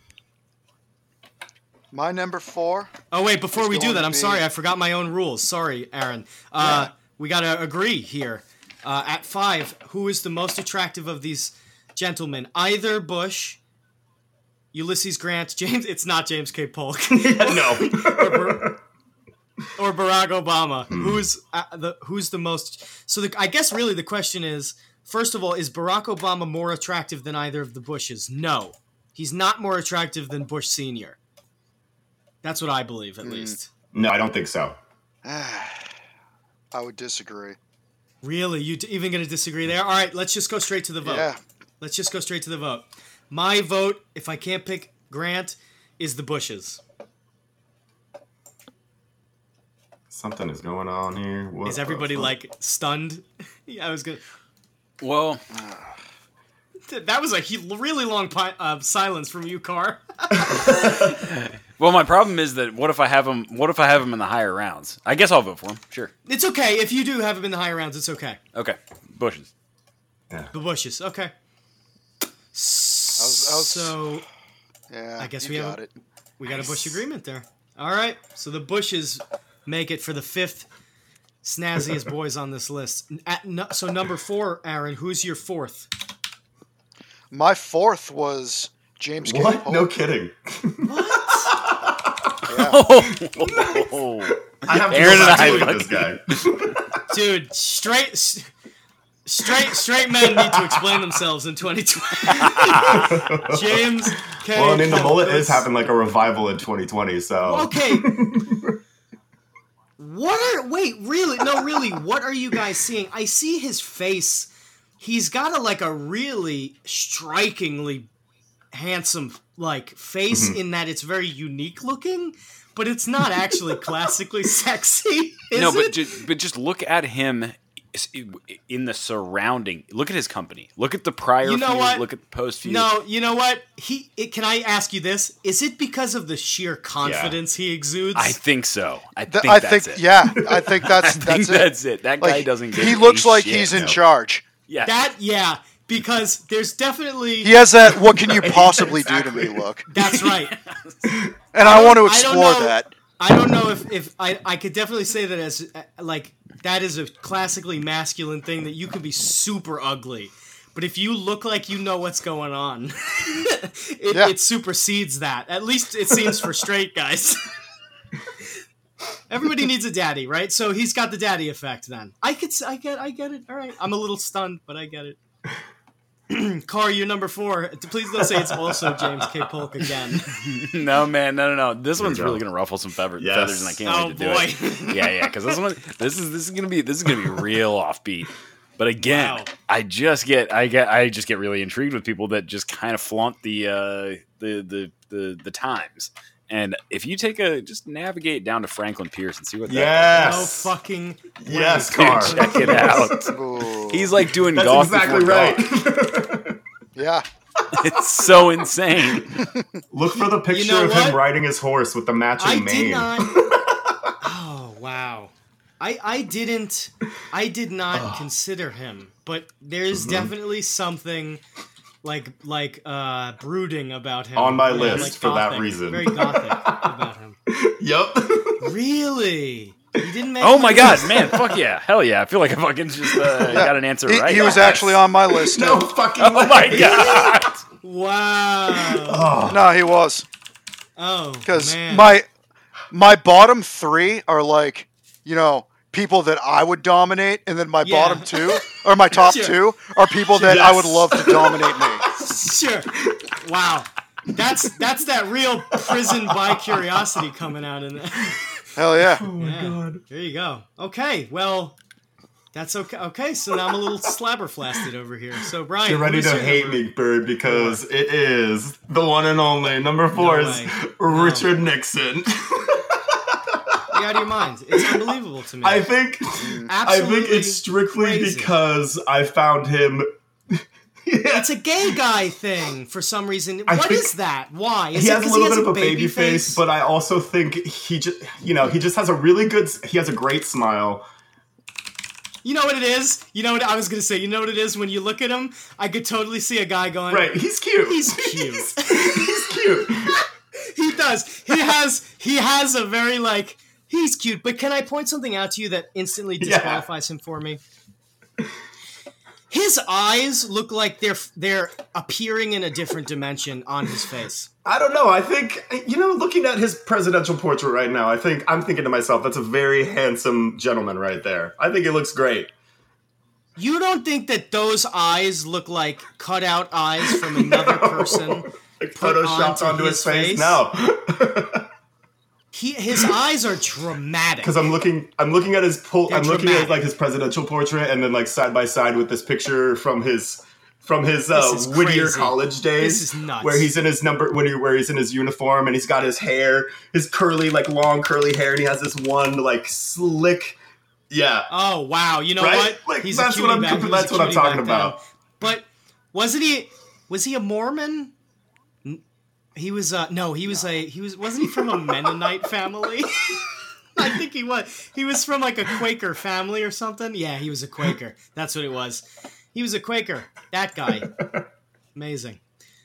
My number four. Oh wait, before It's we do going that, to I'm be- sorry, I forgot my own rules. Sorry, Aaron. Uh, Yeah. We gotta agree here. Uh, at five, who is the most attractive of these gentlemen? Either Bush, Ulysses Grant, James. It's not James K. Polk. No. or, Bar- or Barack Obama. Hmm. Who's uh, the Who's the most? So the, I guess really the question is: first of all, is Barack Obama more attractive than either of the Bushes? No, he's not more attractive than Bush Senior. That's what I believe, at Hmm. least. No, I don't think so. I would disagree. Really, you d- even going to disagree there? All right, let's just go straight to the vote. Yeah. Let's just go straight to the vote. My vote, if I can't pick Grant, is the Bushes. Something is going on here. What Is the everybody fuck? like stunned? Yeah, I was gonna. Well, That was a he- really long pi- uh, silence from you, Carr. well, my problem is that what if I have him? What if I have him in the higher rounds? I guess I'll vote for him. Sure. It's okay if you do have him in the higher rounds. It's okay. Okay. Bushes. The Bushes. Okay. was- I was- So Yeah. I guess you we have got a- it. we got a Bush agreement there. All right. So the Bushes make it for the fifth snazziest boys on this list. At no, so number four, Aaron. Who's your fourth? My fourth was James K. What? Polk. No kidding. What? Yeah. Oh, I have to Aaron go back and and I look at this guy. Dude, straight, s- straight, straight men need to explain themselves in twenty twenty. James K. Well, I mean, the Polk, mullet that's- is having like a revival in twenty twenty, so. Okay. What are wait, really? No, really, what are you guys seeing? I see his face. He's got a like a really strikingly handsome like face in that it's very unique looking, but it's not actually classically sexy. Is no, but it? just, but just look at him in the surrounding. Look at his company. Look at the prior You know feud. what? Look at the post feud. No, you know what? He it, can I ask you this? Is it because of the sheer confidence he exudes? I think so. I Th- think I that's think, it. yeah, I think I that's think that's, that's it. it. That Like, guy doesn't. Give he looks a like shit. he's in no. charge. Yeah. that yeah, because there's definitely He has that "what can you possibly do to me" Exactly. look, that's right. and I, want to I don't explore know. that. I don't know if, if I, I could definitely say that as uh, like that is a classically masculine thing that you can be super ugly, but if you look like you know what's going on, it, Yeah. it supersedes that. At least it seems for straight guys. Everybody needs a daddy, right? So he's got the daddy effect. Then I could s- I get I get it. All right, I'm a little stunned, but I get it. Car, you're number four. Please don't say it's also James K. Polk again. No, man, no, no, no. This one's go. really gonna ruffle some feather- Yes. feathers, and I can't Oh, wait to do boy. it. Yeah, yeah, because this one, this is this is gonna be this is gonna be real offbeat. But again, Wow. I just get I get I just get really intrigued with people that just kind of flaunt the uh, the, the the the times. And if you take a just navigate down to Franklin Pierce and see what that Yes. No fucking Yes, way. Car. check it out. Ooh. He's like doing That's golf exactly before right. golf. Yeah. It's so insane. Look for the picture You know of what? him riding his horse with the matching I mane. did not. Oh wow, I I didn't. I did not consider him, but there's Mm-hmm. definitely something like like uh brooding about him On my Yeah, list like for that gothic, reason. Very gothic about him. Yup. Really? You didn't make? Oh my god, man! Fuck yeah, hell yeah! I feel like I fucking just uh, got an answer He, right. he was Yes. actually on my list. No too. fucking Oh my way. god! Wow. Oh, No, he was. Oh Because man. my my bottom three are like, you know, people that I would dominate, and then my Yeah. bottom two or my top Sure. two are people that I would Yes. love to dominate me. Sure. Wow. That's that's that real prison by curiosity coming out in there. Hell yeah. oh my Yeah. god. There you go. Okay, well, that's okay. Okay, so now I'm a little slabberflasted over here. So Brian, You're ready who's to your hate number- me, Bird, because it is the one and only. Number four No is way. Richard Nixon. You're out of your mind. It's unbelievable to me. I think I Absolutely think it's strictly crazy. because I found him. It's a gay guy thing for some reason. I What think- is that? Why? Is He it has a 'cause little bit of a baby face, face? but I also think he just, you know, he just has a really good. He has a great smile. You know what it is? You know what I was gonna say? You know what it is? When you look at him, I could totally see a guy going, Right, he's cute. He's cute. he's, he's cute. He does. He has. He has a very like. He's cute, but can I point something out to you that instantly Yeah. disqualifies him for me? His eyes look like they're they're appearing in a different dimension on his face. I don't know. I think, you know, looking at his presidential portrait right now, I think I'm thinking to myself, that's a very handsome gentleman right there. I think it looks great. You don't think that those eyes look like cutout eyes from another person? Like put photoshopped onto onto his, his face? face? No. He his eyes are dramatic. Because I'm looking, I'm looking at his, po- They're I'm looking dramatic. at like his presidential portrait, and then like side by side with this picture from his, from his uh, This is Whittier crazy. college days. This is nuts. Where he's in his number, when he, where he's in his uniform, and he's got his hair, his curly, like long curly hair, and he has this one like slick, yeah. Oh wow! You know Right? what? Like, He's that's a what cutie I'm- back, he was that's a what I'm cutie talking back then. about. But wasn't he? Was he a Mormon? N- He was. Uh, no, he was a. He was. Wasn't he from a Mennonite family? I think he was. He was from like a Quaker family or something. Yeah, he was a Quaker. That's what it was. He was a Quaker. That guy. Amazing.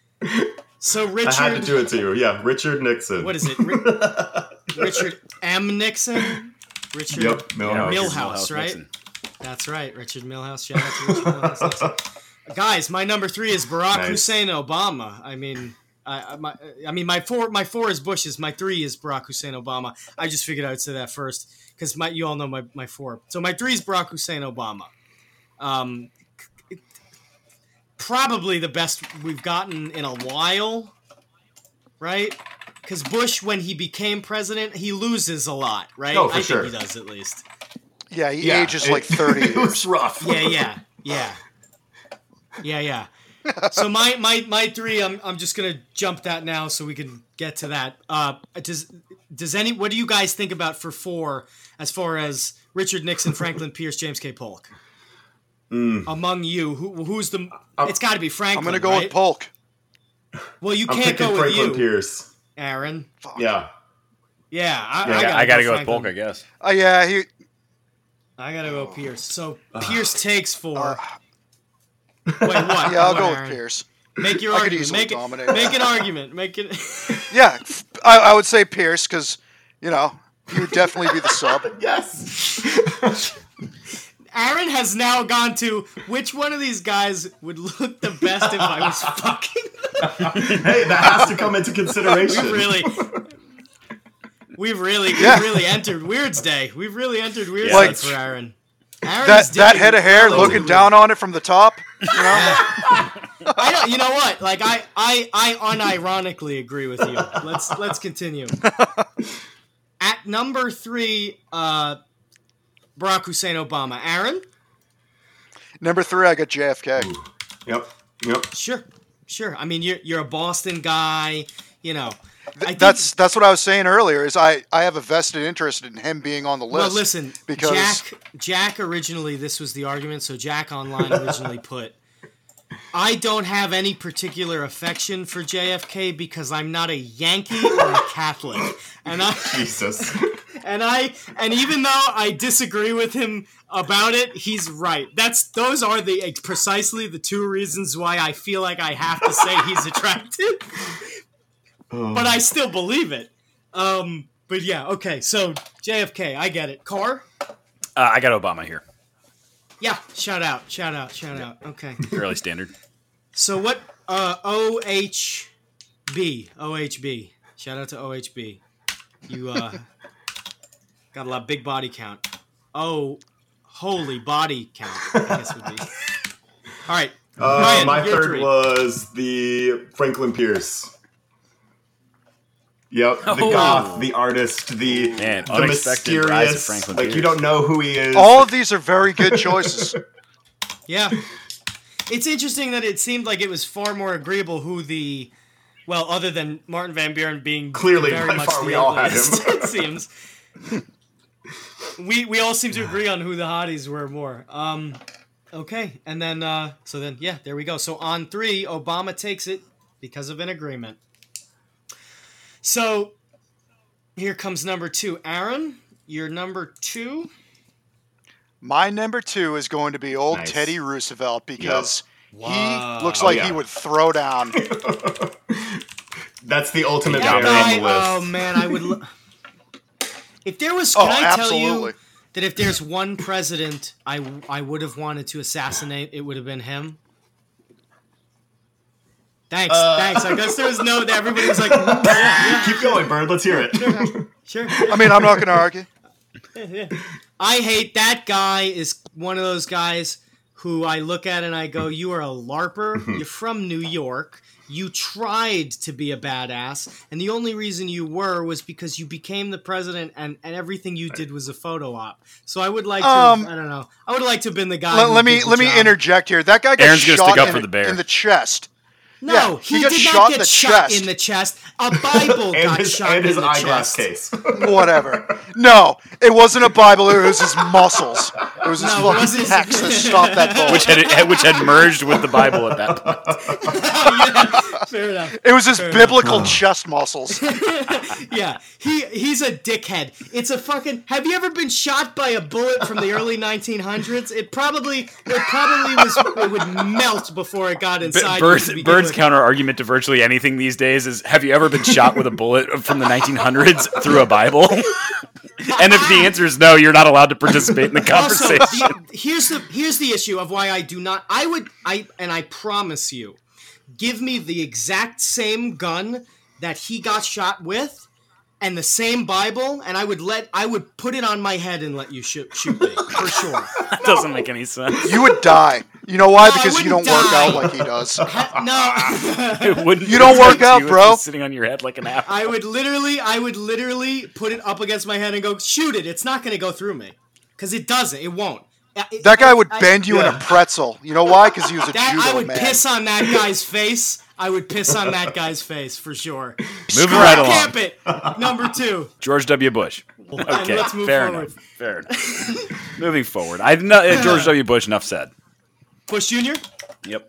So Richard. I had to do it to you. Yeah, Richard Nixon. What is it? Ri- Richard M. Nixon. Richard. Yep, Yeah, Milhouse. Richard Millhouse, right? Nixon. That's right, Richard Milhouse. Shout out to Richard Milhouse. Nixon. Guys, my number three is Barack Nice. Hussein Obama. I mean, I, I- my, I mean, my four, my four is Bush's. My three is Barack Hussein Obama. I just figured I would say that first because my, you all know my, my four. So my three is Barack Hussein Obama. Um, it- probably the best we've gotten in a while, right? Because Bush, when he became president, he loses a lot, right? Oh, for I sure. think he does at least. Yeah, he Yeah, ages it- like thirty It years. was rough. Yeah, yeah, yeah, yeah, yeah. So my my my three, I'm I'm just gonna jump that now so we can get to that. Uh, does does any what do you guys think about for four as far as Richard Nixon, Franklin Pierce, James K. Polk? Mm. Among you, who who's the? I'm- It's got to be Franklin. I'm gonna go right? with Polk. Well, you I'm can't picking go with Franklin you, Pierce. Aaron. Fuck. Yeah. Yeah, I, Yeah, I I, gotta, I gotta go with Franklin. Polk, I guess. Uh, yeah, he. I gotta go Pierce. So Pierce takes four. Uh, Wait, what? yeah, I'll What, go Aaron? with Pierce. Make your I could argument. easily Make it. dominate. Make an argument. Make it. Yeah, f- I, I would say Pierce because you know he would definitely be the sub. Yes. Aaron has now gone to which one of these guys would look the best if I was fucking. Hey, that has to come into consideration. We've really, we've really, Yeah. we've really entered Weird's Day. We've really entered Weird's Like, Day for Aaron. Aaron That is that digging head of hair, well looking into down on it from the top. You know, it. I don't. You know what? Like I, I, I unironically agree with you. Let's let's continue. At number three, uh, Barack Hussein Obama. Aaron. Number three, I got J F K. Ooh. Yep. Yep. Sure, sure. I mean, you're you're a Boston guy. You know. I think, That's that's what I was saying earlier. Is I, I have a vested interest in him being on the list. well, listen, because Jack Jack originally this was the argument. So Jack Online originally put, I don't have any particular affection for J F K because I'm not a Yankee or a Catholic, and I Jesus. and I and even though I disagree with him about it, he's right. That's those are the precisely the two reasons why I feel like I have to say he's attractive. But I still believe it. Um, but yeah, okay. So J F K, I get it. Carr? Uh, I got Obama here. Yeah. Shout out. Shout out. Shout out. Okay. Fairly standard. So what? Uh, O H B. O H B. Shout out to O H B. You uh, got a lot of big body count. Oh, holy body count. I guess would be. All right. Uh, Ryan, my your third three. was the Franklin Pierce. Yep, the Oh. goth, the artist, the, Man, the unexpected rise of mysterious. Franklin Like Pierce. you don't know who he is. all of these are very good choices. Yeah. It's interesting that it seemed like it was far more agreeable who the, well, other than Martin Van Buren being Clearly, very by much far, the we all had ugliest, him. it seems. We we all seem to agree on who the hotties were more. Um, okay, and then uh, so then yeah, there we go. So on three, Obama takes it because of an agreement. So here comes number two, Aaron. Your number two. My number two is going to be old Nice. Teddy Roosevelt because Wow. he looks Oh, like yeah. he would throw down. That's the ultimate Yeah, bear on guy, the list. oh man, I would. Lo- if there was, can Oh, I tell you absolutely. that if there's one president I I would have wanted to assassinate, it would have been him. Thanks, Uh, thanks. I guess there was no. Everybody was like, "Mm, yeah, yeah, Keep going, Bird. Let's hear it. sure. I mean, I'm not going to argue. Yeah. I hate that guy. Is one of those guys who I look at and I go, "You are a larper. You're from New York. You tried to be a badass, and the only reason you were was because you became the president, and, and everything you did was a photo op." So I would like to. Um, I don't know. I would like to have been the guy. Let, who let me did the let me job. interject here. That guy got Aaron's gonna shot stick up in, for the bear. in the chest. No, Yeah, he, he got did shot not in get the shot chest. in the chest. A Bible and got his, shot and his in the eyeglass chest. case. Whatever. No, it wasn't a Bible. It was his muscles. It was his No, it fucking wasn't his- pecs that stopped that bullet. Which had which had merged with the Bible at that point. Yeah, fair enough. It was his biblical chest muscles. Yeah, he he's a dickhead. It's a fucking. Have you ever been shot by a bullet from the early nineteen hundreds? It probably it probably was. It would melt before it got inside. you Bird's, to begin Bird's with. counter argument to virtually anything these days is: have you ever been shot with a bullet from the nineteen hundreds through a Bible? And if the answer is no, you're not allowed to participate in the Also, conversation. the, here's the here's the issue of why I do not. I would I and I promise you, give me the exact same gun that he got shot with, and the same Bible, and I would let I would put it on my head and let you shoot shoot me for sure. That doesn't make any sense. You would die. You know why? No, I Because you don't wouldn't work die. out like he does. No. It wouldn't You don't work protect out, you if bro. it's sitting on your head like an apple. I would literally, I would literally put it up against my head and go, shoot it. It's not going to go through me. Because it doesn't. It won't. It- That guy would I- bend you in yeah. a pretzel. You know why? Because he was a that, I judo would man. piss on that guy's face. I would piss on that guy's face for sure. Moving right along. Camp it. Number two. George W. Bush. Okay, let's move fair forward. enough. Fair enough. Moving forward, I no, uh, George W. Bush. Enough said. Bush Junior Yep.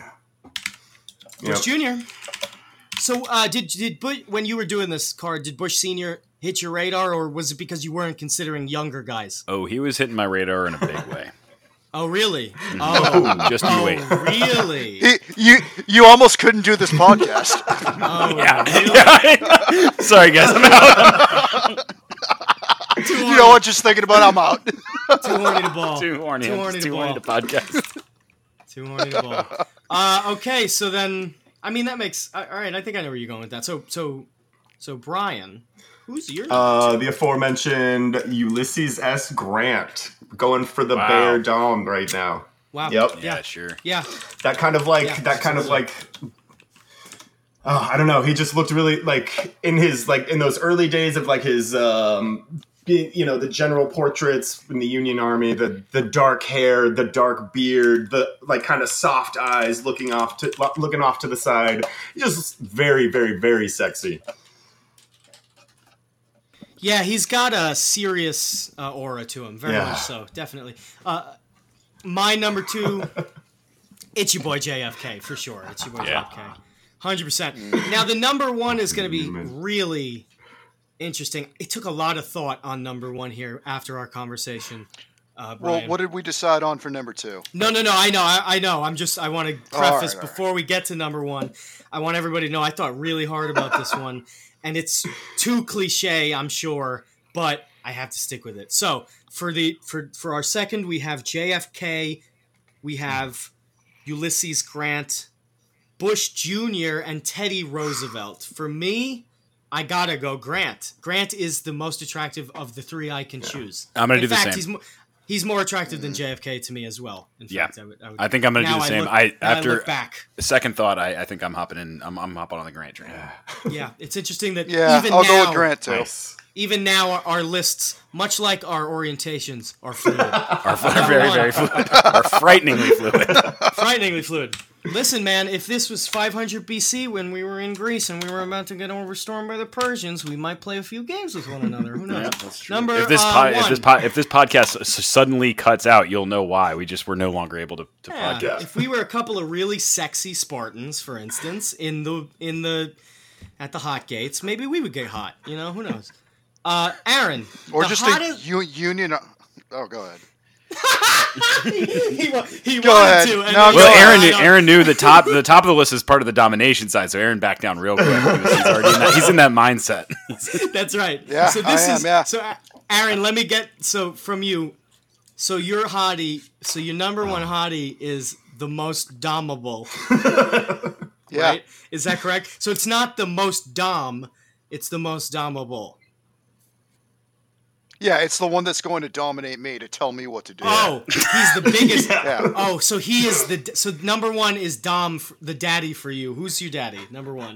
Yep. Bush Junior So, uh, did did Bush, when you were doing this card, did Bush Senior hit your radar, or was it because you weren't considering younger guys? Oh, he was hitting my radar in a big way. Oh, really? Oh, Just you wait. oh really? He, you you almost couldn't do this podcast. Oh, Yeah. really? Yeah. Sorry, guys. I'm out. Too You know what? Just thinking about it, I'm out. Too horny to ball. Too horny. Too I'm horny just to too horny ball. to podcast. Too horny to ball. Uh, okay, so then, I mean, that makes, all right, I think I know where you're going with that. So, so, so Brian, who's your number Uh, two? the aforementioned Ulysses S. Grant, going for the Wow. Bear Dom right now. Wow. Yep. Yeah, Yeah. sure. Yeah. That kind of like Yeah, that kind of absolutely. like oh, I don't know. He just looked really like in his like in those early days of like his um being, you know, the general portraits in the Union Army, the the dark hair, the dark beard, the like kind of soft eyes looking off to looking off to the side. He's just very, very, very sexy. Yeah, he's got a serious uh, aura to him. Very Yeah. much so, definitely. Uh, my number two, it's your boy J F K, for sure. It's your boy Yeah. J F K. one hundred percent. Now, the number one is going to be really interesting. It took a lot of thought on number one here after our conversation, uh, Well, Brian. what did we decide on for number two? No, no, no. I know. I, I know. I'm just. I want to All right, preface all right. before we get to number one. I want everybody to know I thought really hard about this one, and it's too cliche, I'm sure, but I have to stick with it. So for the for for our second, we have J F K, we have Ulysses Grant, Bush Junior, and Teddy Roosevelt. For me, I gotta go Grant. Grant is the most attractive of the three I can choose. I'm gonna In do the fact, same. He's mo- He's more attractive than J F K to me as well. In Yeah. fact, I, would, I, would, I think I'm gonna do now the same. look- I now I after look back. second thought, I, I think I'm hopping in. I'm, I'm hopping on the Grant train. Yeah, it's interesting that Yeah, even I'll now, go with Grant too. Nice. even now, our, our lists, much like our orientations, are fluid, Are very, very fluid. Are frighteningly fluid. frighteningly fluid. Listen, man, if this was five hundred B C when we were in Greece and we were about to get overstormed by the Persians, we might play a few games with one another. Who knows? Number If this uh, pod, one. if this pod, if this podcast s- suddenly cuts out, you'll know why. We just were no longer able to, to Yeah, podcast. if we were a couple of really sexy Spartans, for instance, in the in the at the hot gates, maybe we would get hot. You know, who knows? Uh, Aaron, Or the just hottest... a u- union. Oh, go ahead. he, wa- he Go wanted ahead. to. And No, then- go Well, ahead. Aaron I knew, know. Aaron knew the top the top of the list is part of the domination side, so Aaron backed down real quick. He was- he's already in that, he's in that mindset. That's right. Yeah, so this I am, is yeah. so A- Aaron, let me get so from you. So your hottie, so your number one hottie is the most domable, Yeah. right? Is that correct? So it's not the most dom, it's the most domable. Yeah, it's the one that's going to dominate me to tell me what to do. Oh, he's the biggest. Yeah. Oh, so he is the so number one is Dom, f- the daddy for you. Who's your daddy? Number one.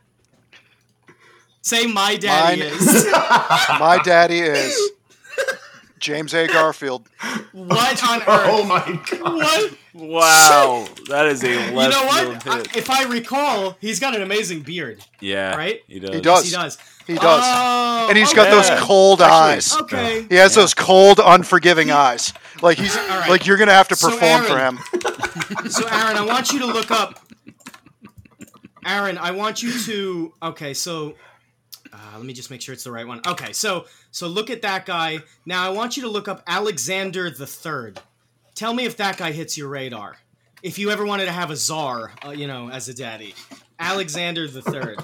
Say my daddy Mine- is. My daddy is James A. Garfield. What on Oh earth? my god. What? Wow, that is a left You know field what? I, hit. if I recall, he's got an amazing beard. Yeah, Right? He does. He does. He does. He does. Oh, And he's got okay. those cold Actually, eyes. Okay. He has those cold, unforgiving eyes. Like he's right. like you're gonna have to So, perform for Aaron- him. So, Aaron, I want you to look up. Aaron, I want you to. Okay, so uh, let me just make sure it's the right one. Okay, so so look at that guy. Now, I want you to look up Alexander the Third. Tell me if that guy hits your radar. If you ever wanted to have a czar, uh, you know, as a daddy, Alexander the Third.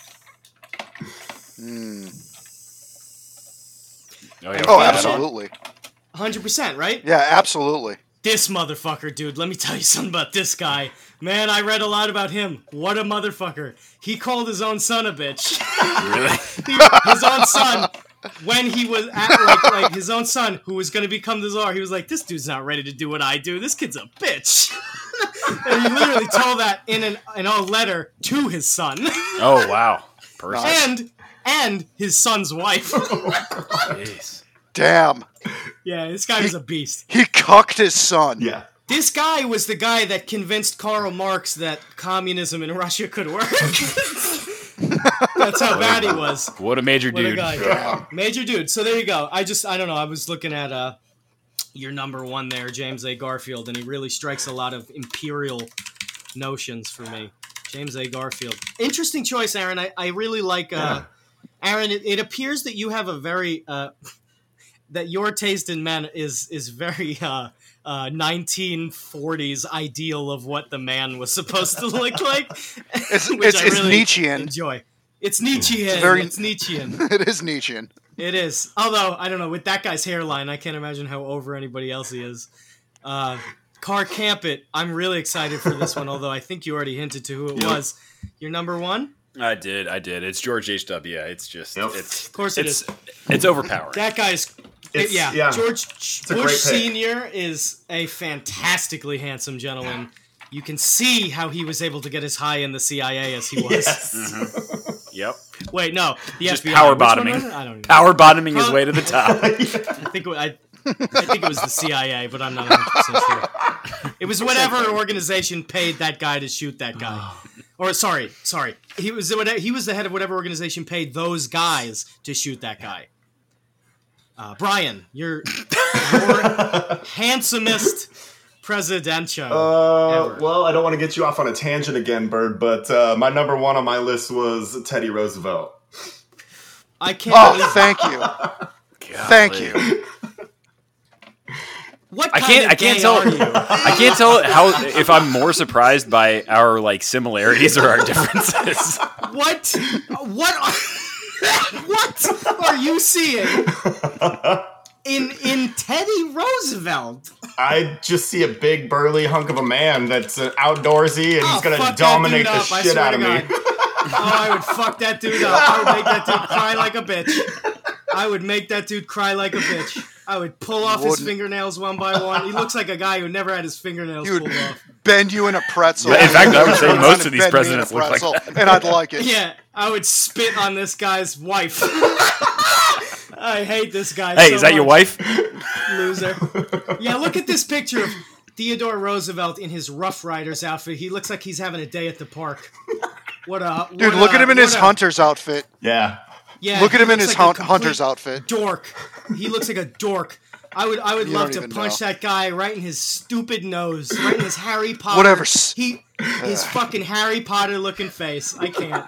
Oh, yeah, Oh, we got it on. absolutely. Hundred percent, right? Yeah, absolutely. This motherfucker, dude. Let me tell you something about this guy. Man, I read a lot about him. What a motherfucker. He called his own son a bitch. Really? His own son, when he was at, like, like his own son, who was going to become the czar, he was like, this dude's not ready to do what I do. This kid's a bitch. And he literally told that in an in a letter to his son. Oh wow, personal. and and his son's wife. Jeez. Damn. Yeah, this guy was a beast. He cucked his son. Yeah. This guy was the guy that convinced Karl Marx that communism in Russia could work. That's how bad he was. What a major What a dude. guy. Major dude. So there you go. I just, I don't know. I was looking at uh, your number one there, James A. Garfield, and he really strikes a lot of imperial notions for me. James A. Garfield. Interesting choice, Aaron. I, I really like, uh, Aaron, it, it appears that you have a very, uh, that your taste in men is, is very, uh, uh, nineteen forties ideal of what the man was supposed to look like. It's which it's, I it's really Nietzschean. Enjoy. It's Nietzschean. very- It's Nietzschean. It is Nietzschean. It is. Although, I don't know, with that guy's hairline, I can't imagine how over anybody else he is. Uh, Car Campit, I'm really excited for this one, although I think you already hinted to who it Yep. was. Your number one? I did, I did. It's George H W. It's just, Yep. it's Of course it it's, is. It's overpowering. That guy's It's, yeah, yeah. George a great Bush pick. Senior is a fantastically handsome gentleman. You can see how he was able to get as high in the C I A as he was. Yes. Mm-hmm. Yep. Wait, no, the Just F B I. power Which one bottoming. was it? I don't even Power bottoming his Huh? way to the top. I think it, I, I think it was the C I A, but I'm not one hundred percent sure. It was whatever organization paid that guy to shoot that guy. Or sorry, sorry. He was he was the head of whatever organization paid those guys to shoot that guy. Uh, Brian, you're your handsomest presidential. Uh, ever. well, I don't want to get you off on a tangent again, Bird, but uh, my number one on my list was Teddy Roosevelt. I can't Oh, believe thank you. Thank you. what I kind can't. of I can't gay tell. are you? I can't tell how if I'm more surprised by our like similarities or our differences. What? What? Are, what are you seeing in in Teddy Roosevelt? I just see a big burly hunk of a man that's uh, outdoorsy and Oh, he's gonna fuck that dominate dude the up, I shit swear out to of me. God. Oh, I would fuck that dude up. I would make that dude cry like a bitch. I would make that dude cry like a bitch. I would pull off his Wouldn't. fingernails one by one. He looks like a guy who never had his fingernails He would pulled off. bend you in a pretzel. Yeah, in fact, I would say Trying most to of these bend me in a presidents look like pretzel, that. and I'd like it. Yeah, I would spit on this guy's wife. I hate this guy Hey, so is that your much. wife? Loser. Yeah, look at this picture of Theodore Roosevelt in his Rough Riders outfit. He looks like he's having a day at the park. What a what Dude, look a- at him in what his a- hunter's outfit. Yeah. Yeah, Look at he him in looks his like a hun- complete hunter's outfit. Dork. He looks like a dork. I would I would You love don't to even punch know. that guy right in his stupid nose, right in his Harry Potter. Whatever. S- He his fucking Harry Potter looking face. I can't.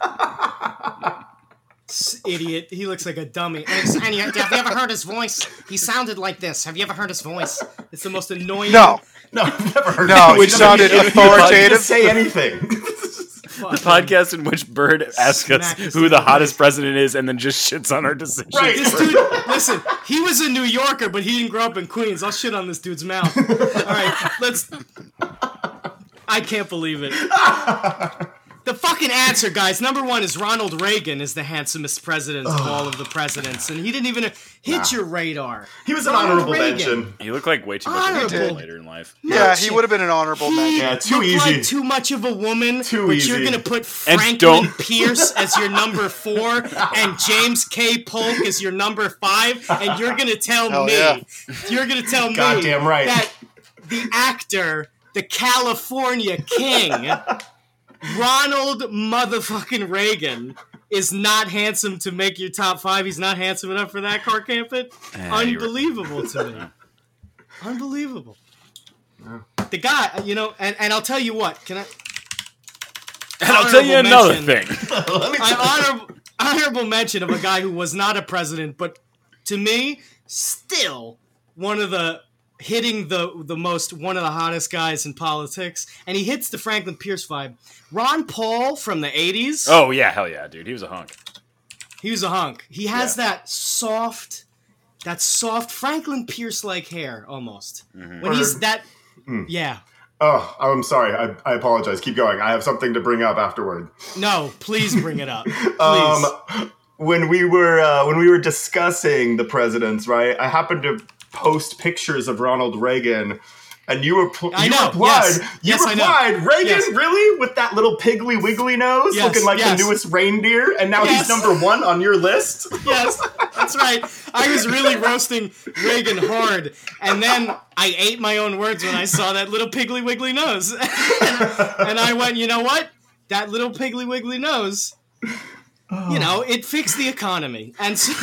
S- Idiot. He looks like a dummy. And, it's- and you, have you ever heard his voice? He sounded like this. Have you ever heard his voice? It's the most annoying. No, No, I've never heard no, of he it. sounded You can authoritative. just say anything. The podcast in which Bird asks us Smack this who the dude. hottest president is and then just shits on our decisions. Right. This dude, listen, he was a New Yorker, but he didn't grow up in Queens. I'll shit on this dude's mouth. All right, let's. I can't believe it. The fucking answer, guys. Number one is Ronald Reagan is the handsomest president of all of the presidents, and he didn't even hit your radar. He was an Ronald honorable Reagan. mention. He looked like way too much of a Honorable. man later in life. Yeah, shit. he would have been an honorable He mention. Yeah, too looked easy. Like too much of a woman, Too but easy. you're gonna put And Franklin don't- Pierce as your number four and James K. Polk as your number five, and you're gonna tell Hell me, yeah. you're gonna tell me Goddamn right. that the actor, the California King, Ronald motherfucking Reagan, is not handsome to make your top five. He's not handsome enough for that, Car Campit. Yeah, you're right. Unbelievable to me. Unbelievable. The guy, you know, and, and I'll tell you what, can I? And I'll tell you Honorable another mention. thing. Let me I honorable, honorable mention of a guy who was not a president, but to me, still one of the hitting the the most one of the hottest guys in politics, and he hits the Franklin Pierce vibe. Ron Paul from the eighties. Oh yeah, hell yeah, dude. He was a hunk. He was a hunk. He has Yeah. that soft, that soft Franklin Pierce like hair almost. Mm-hmm. When he's Bird. that, yeah. Oh, I'm sorry. I, I apologize. Keep going. I have something to bring up afterward. No, please bring it up. Please. Um, when we were uh, when we were discussing the presidents, right? I happened to post pictures of Ronald Reagan, and you were pl- I you know, replied. yes. You Yes, I know. replied, Reagan, Yes. really, with that little piggly wiggly nose, Yes, looking like yes. the newest reindeer, and now Yes. he's number one on your list. Yes, that's right. I was really roasting Reagan hard, and then I ate my own words when I saw that little piggly wiggly nose. and I went, you know what? That little piggly wiggly nose, you know, it fixed the economy. And so,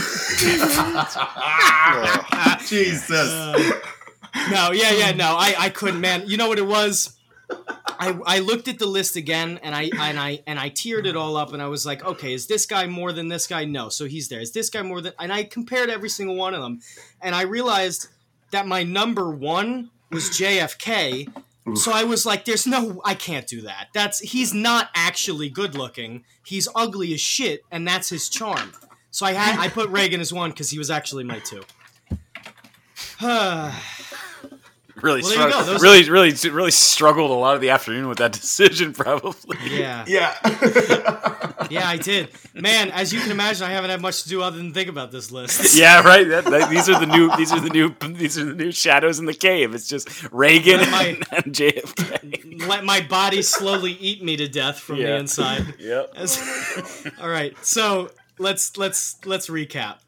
Jesus. no, yeah, yeah, no, I, I couldn't, man. You know what it was? I, I looked at the list again, and I and I and I tiered it all up, and I was like, okay, is this guy more than this guy? No, so he's there. Is this guy more than? And I compared every single one of them, and I realized that my number one was J F K. So I was like, there's no, I can't do that. That's he's not actually good looking. He's ugly as shit, and that's his charm. So I had I put Reagan as one because he was actually my two. Really, Well, there you struggled, go. Those- really, really, really struggled a lot of the afternoon with that decision. Probably. Yeah. Yeah. Yeah, I did. Man, as you can imagine, I haven't had much to do other than think about this list. Yeah, right. That, that, these are the new. These are the new. These are the new shadows in the cave. It's just Reagan Let my- and, and J F K. Let my body slowly eat me to death from the Yeah. inside. Yep. As- All right, so let's let's let's recap.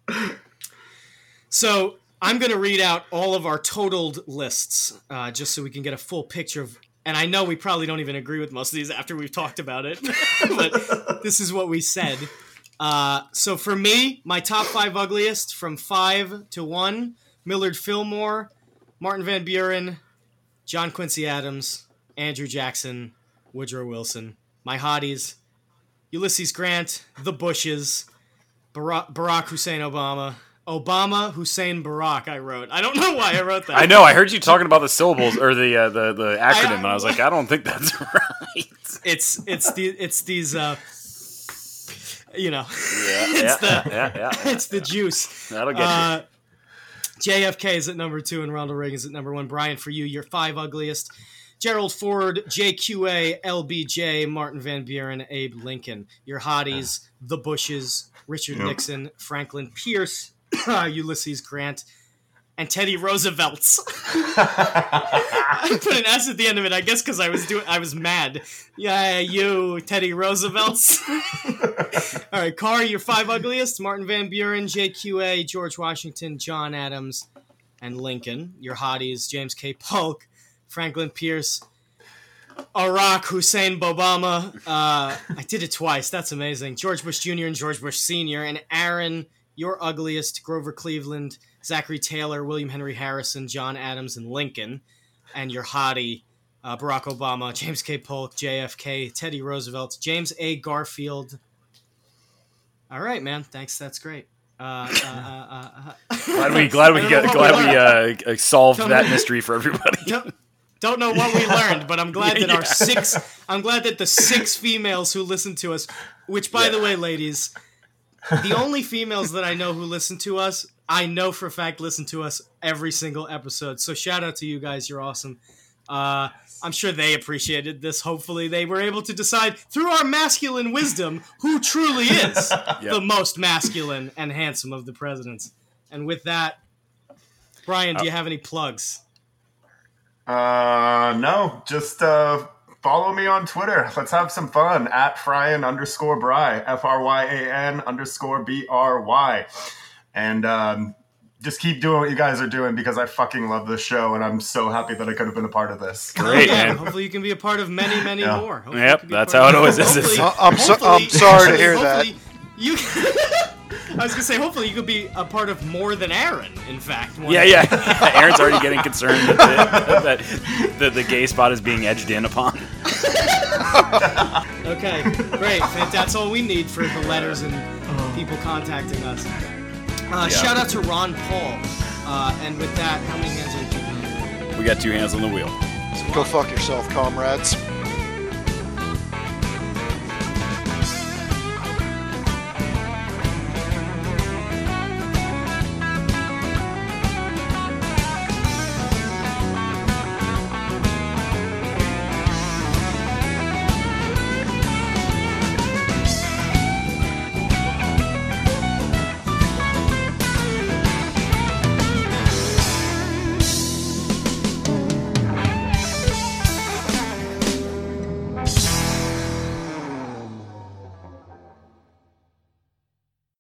So I'm going to read out all of our totaled lists, uh, just so we can get a full picture of. And I know we probably don't even agree with most of these after we've talked about it, but this is what we said. Uh, so for me, my top five ugliest from five to one: Millard Fillmore, Martin Van Buren, John Quincy Adams, Andrew Jackson, Woodrow Wilson. My hotties: Ulysses Grant, The Bushes, Barack, Barack Hussein Obama, Obama Hussein Barack. I wrote. I don't know why I wrote that. I know. I heard you talking about the syllables or the uh, the the acronym, I, and I was like, I don't think that's right. It's it's the it's these uh, you know, Yeah, it's yeah, the yeah, yeah, yeah. it's the juice. That'll get Uh, J F K is at number two and Ronald Reagan's at number one. Brian, for you, your five ugliest: Gerald Ford, J Q A, L B J, Martin Van Buren, Abe Lincoln. Your hotties: The Bushes, Richard Yep. Nixon, Franklin Pierce, Ulysses Grant, and Teddy Roosevelt's. I put an S at the end of it, I guess, because I was doing, I was mad. Yeah, you, Teddy Roosevelt's. All right, Carr, your five ugliest: Martin Van Buren, J Q A, George Washington, John Adams, and Lincoln. Your hotties: James K. Polk, Franklin Pierce, Barack Hussein Obama. Uh, I did it twice. That's amazing. George Bush Junior and George Bush Senior. And Aaron, your ugliest: Grover Cleveland, Zachary Taylor, William Henry Harrison, John Adams, and Lincoln. And your hottie: uh, Barack Obama, James K. Polk, J F K, Teddy Roosevelt, James A. Garfield. All right, man. Thanks. That's great. Uh, uh, uh, uh, uh. glad we glad we I don't got, know what glad learned. we uh, solved Come that on. mystery for everybody. Don't, don't know what we learned, but I'm glad that Yeah. our six. I'm glad that the six females who listen to us. Which, by the way, ladies, the only females that I know who listen to us, I know for a fact listen to us every single episode. So shout out to you guys. You're awesome. Uh, I'm sure they appreciated this. Hopefully they were able to decide through our masculine wisdom who truly is the most masculine and handsome of the presidents. And with that, Brian, do you have any plugs? Uh, no, just uh, follow me on Twitter. Let's have some fun at Fryan underscore Bry, F R Y A N underscore B R Y. And um, just keep doing what you guys are doing because I fucking love this show and I'm so happy that I could have been a part of this. Great, yeah, man. hopefully you can be a part of many, many Yeah. more. Hopefully Yep, you can be a that's part how of- it always is. hopefully- Uh, I'm so- hopefully- I'm sorry to hear that. hopefully You I was gonna say, hopefully you could be a part of more than Aaron. In fact, one Yeah, day. yeah. Aaron's already getting concerned that the, that the, the gay spot is being edged in upon. Okay, great. That's all we need for the letters and people contacting us. Uh, Yeah. Shout out to Ron Paul. Uh, and with that, how many hands are you keeping? We got two hands on the wheel. Go fuck yourself, comrades.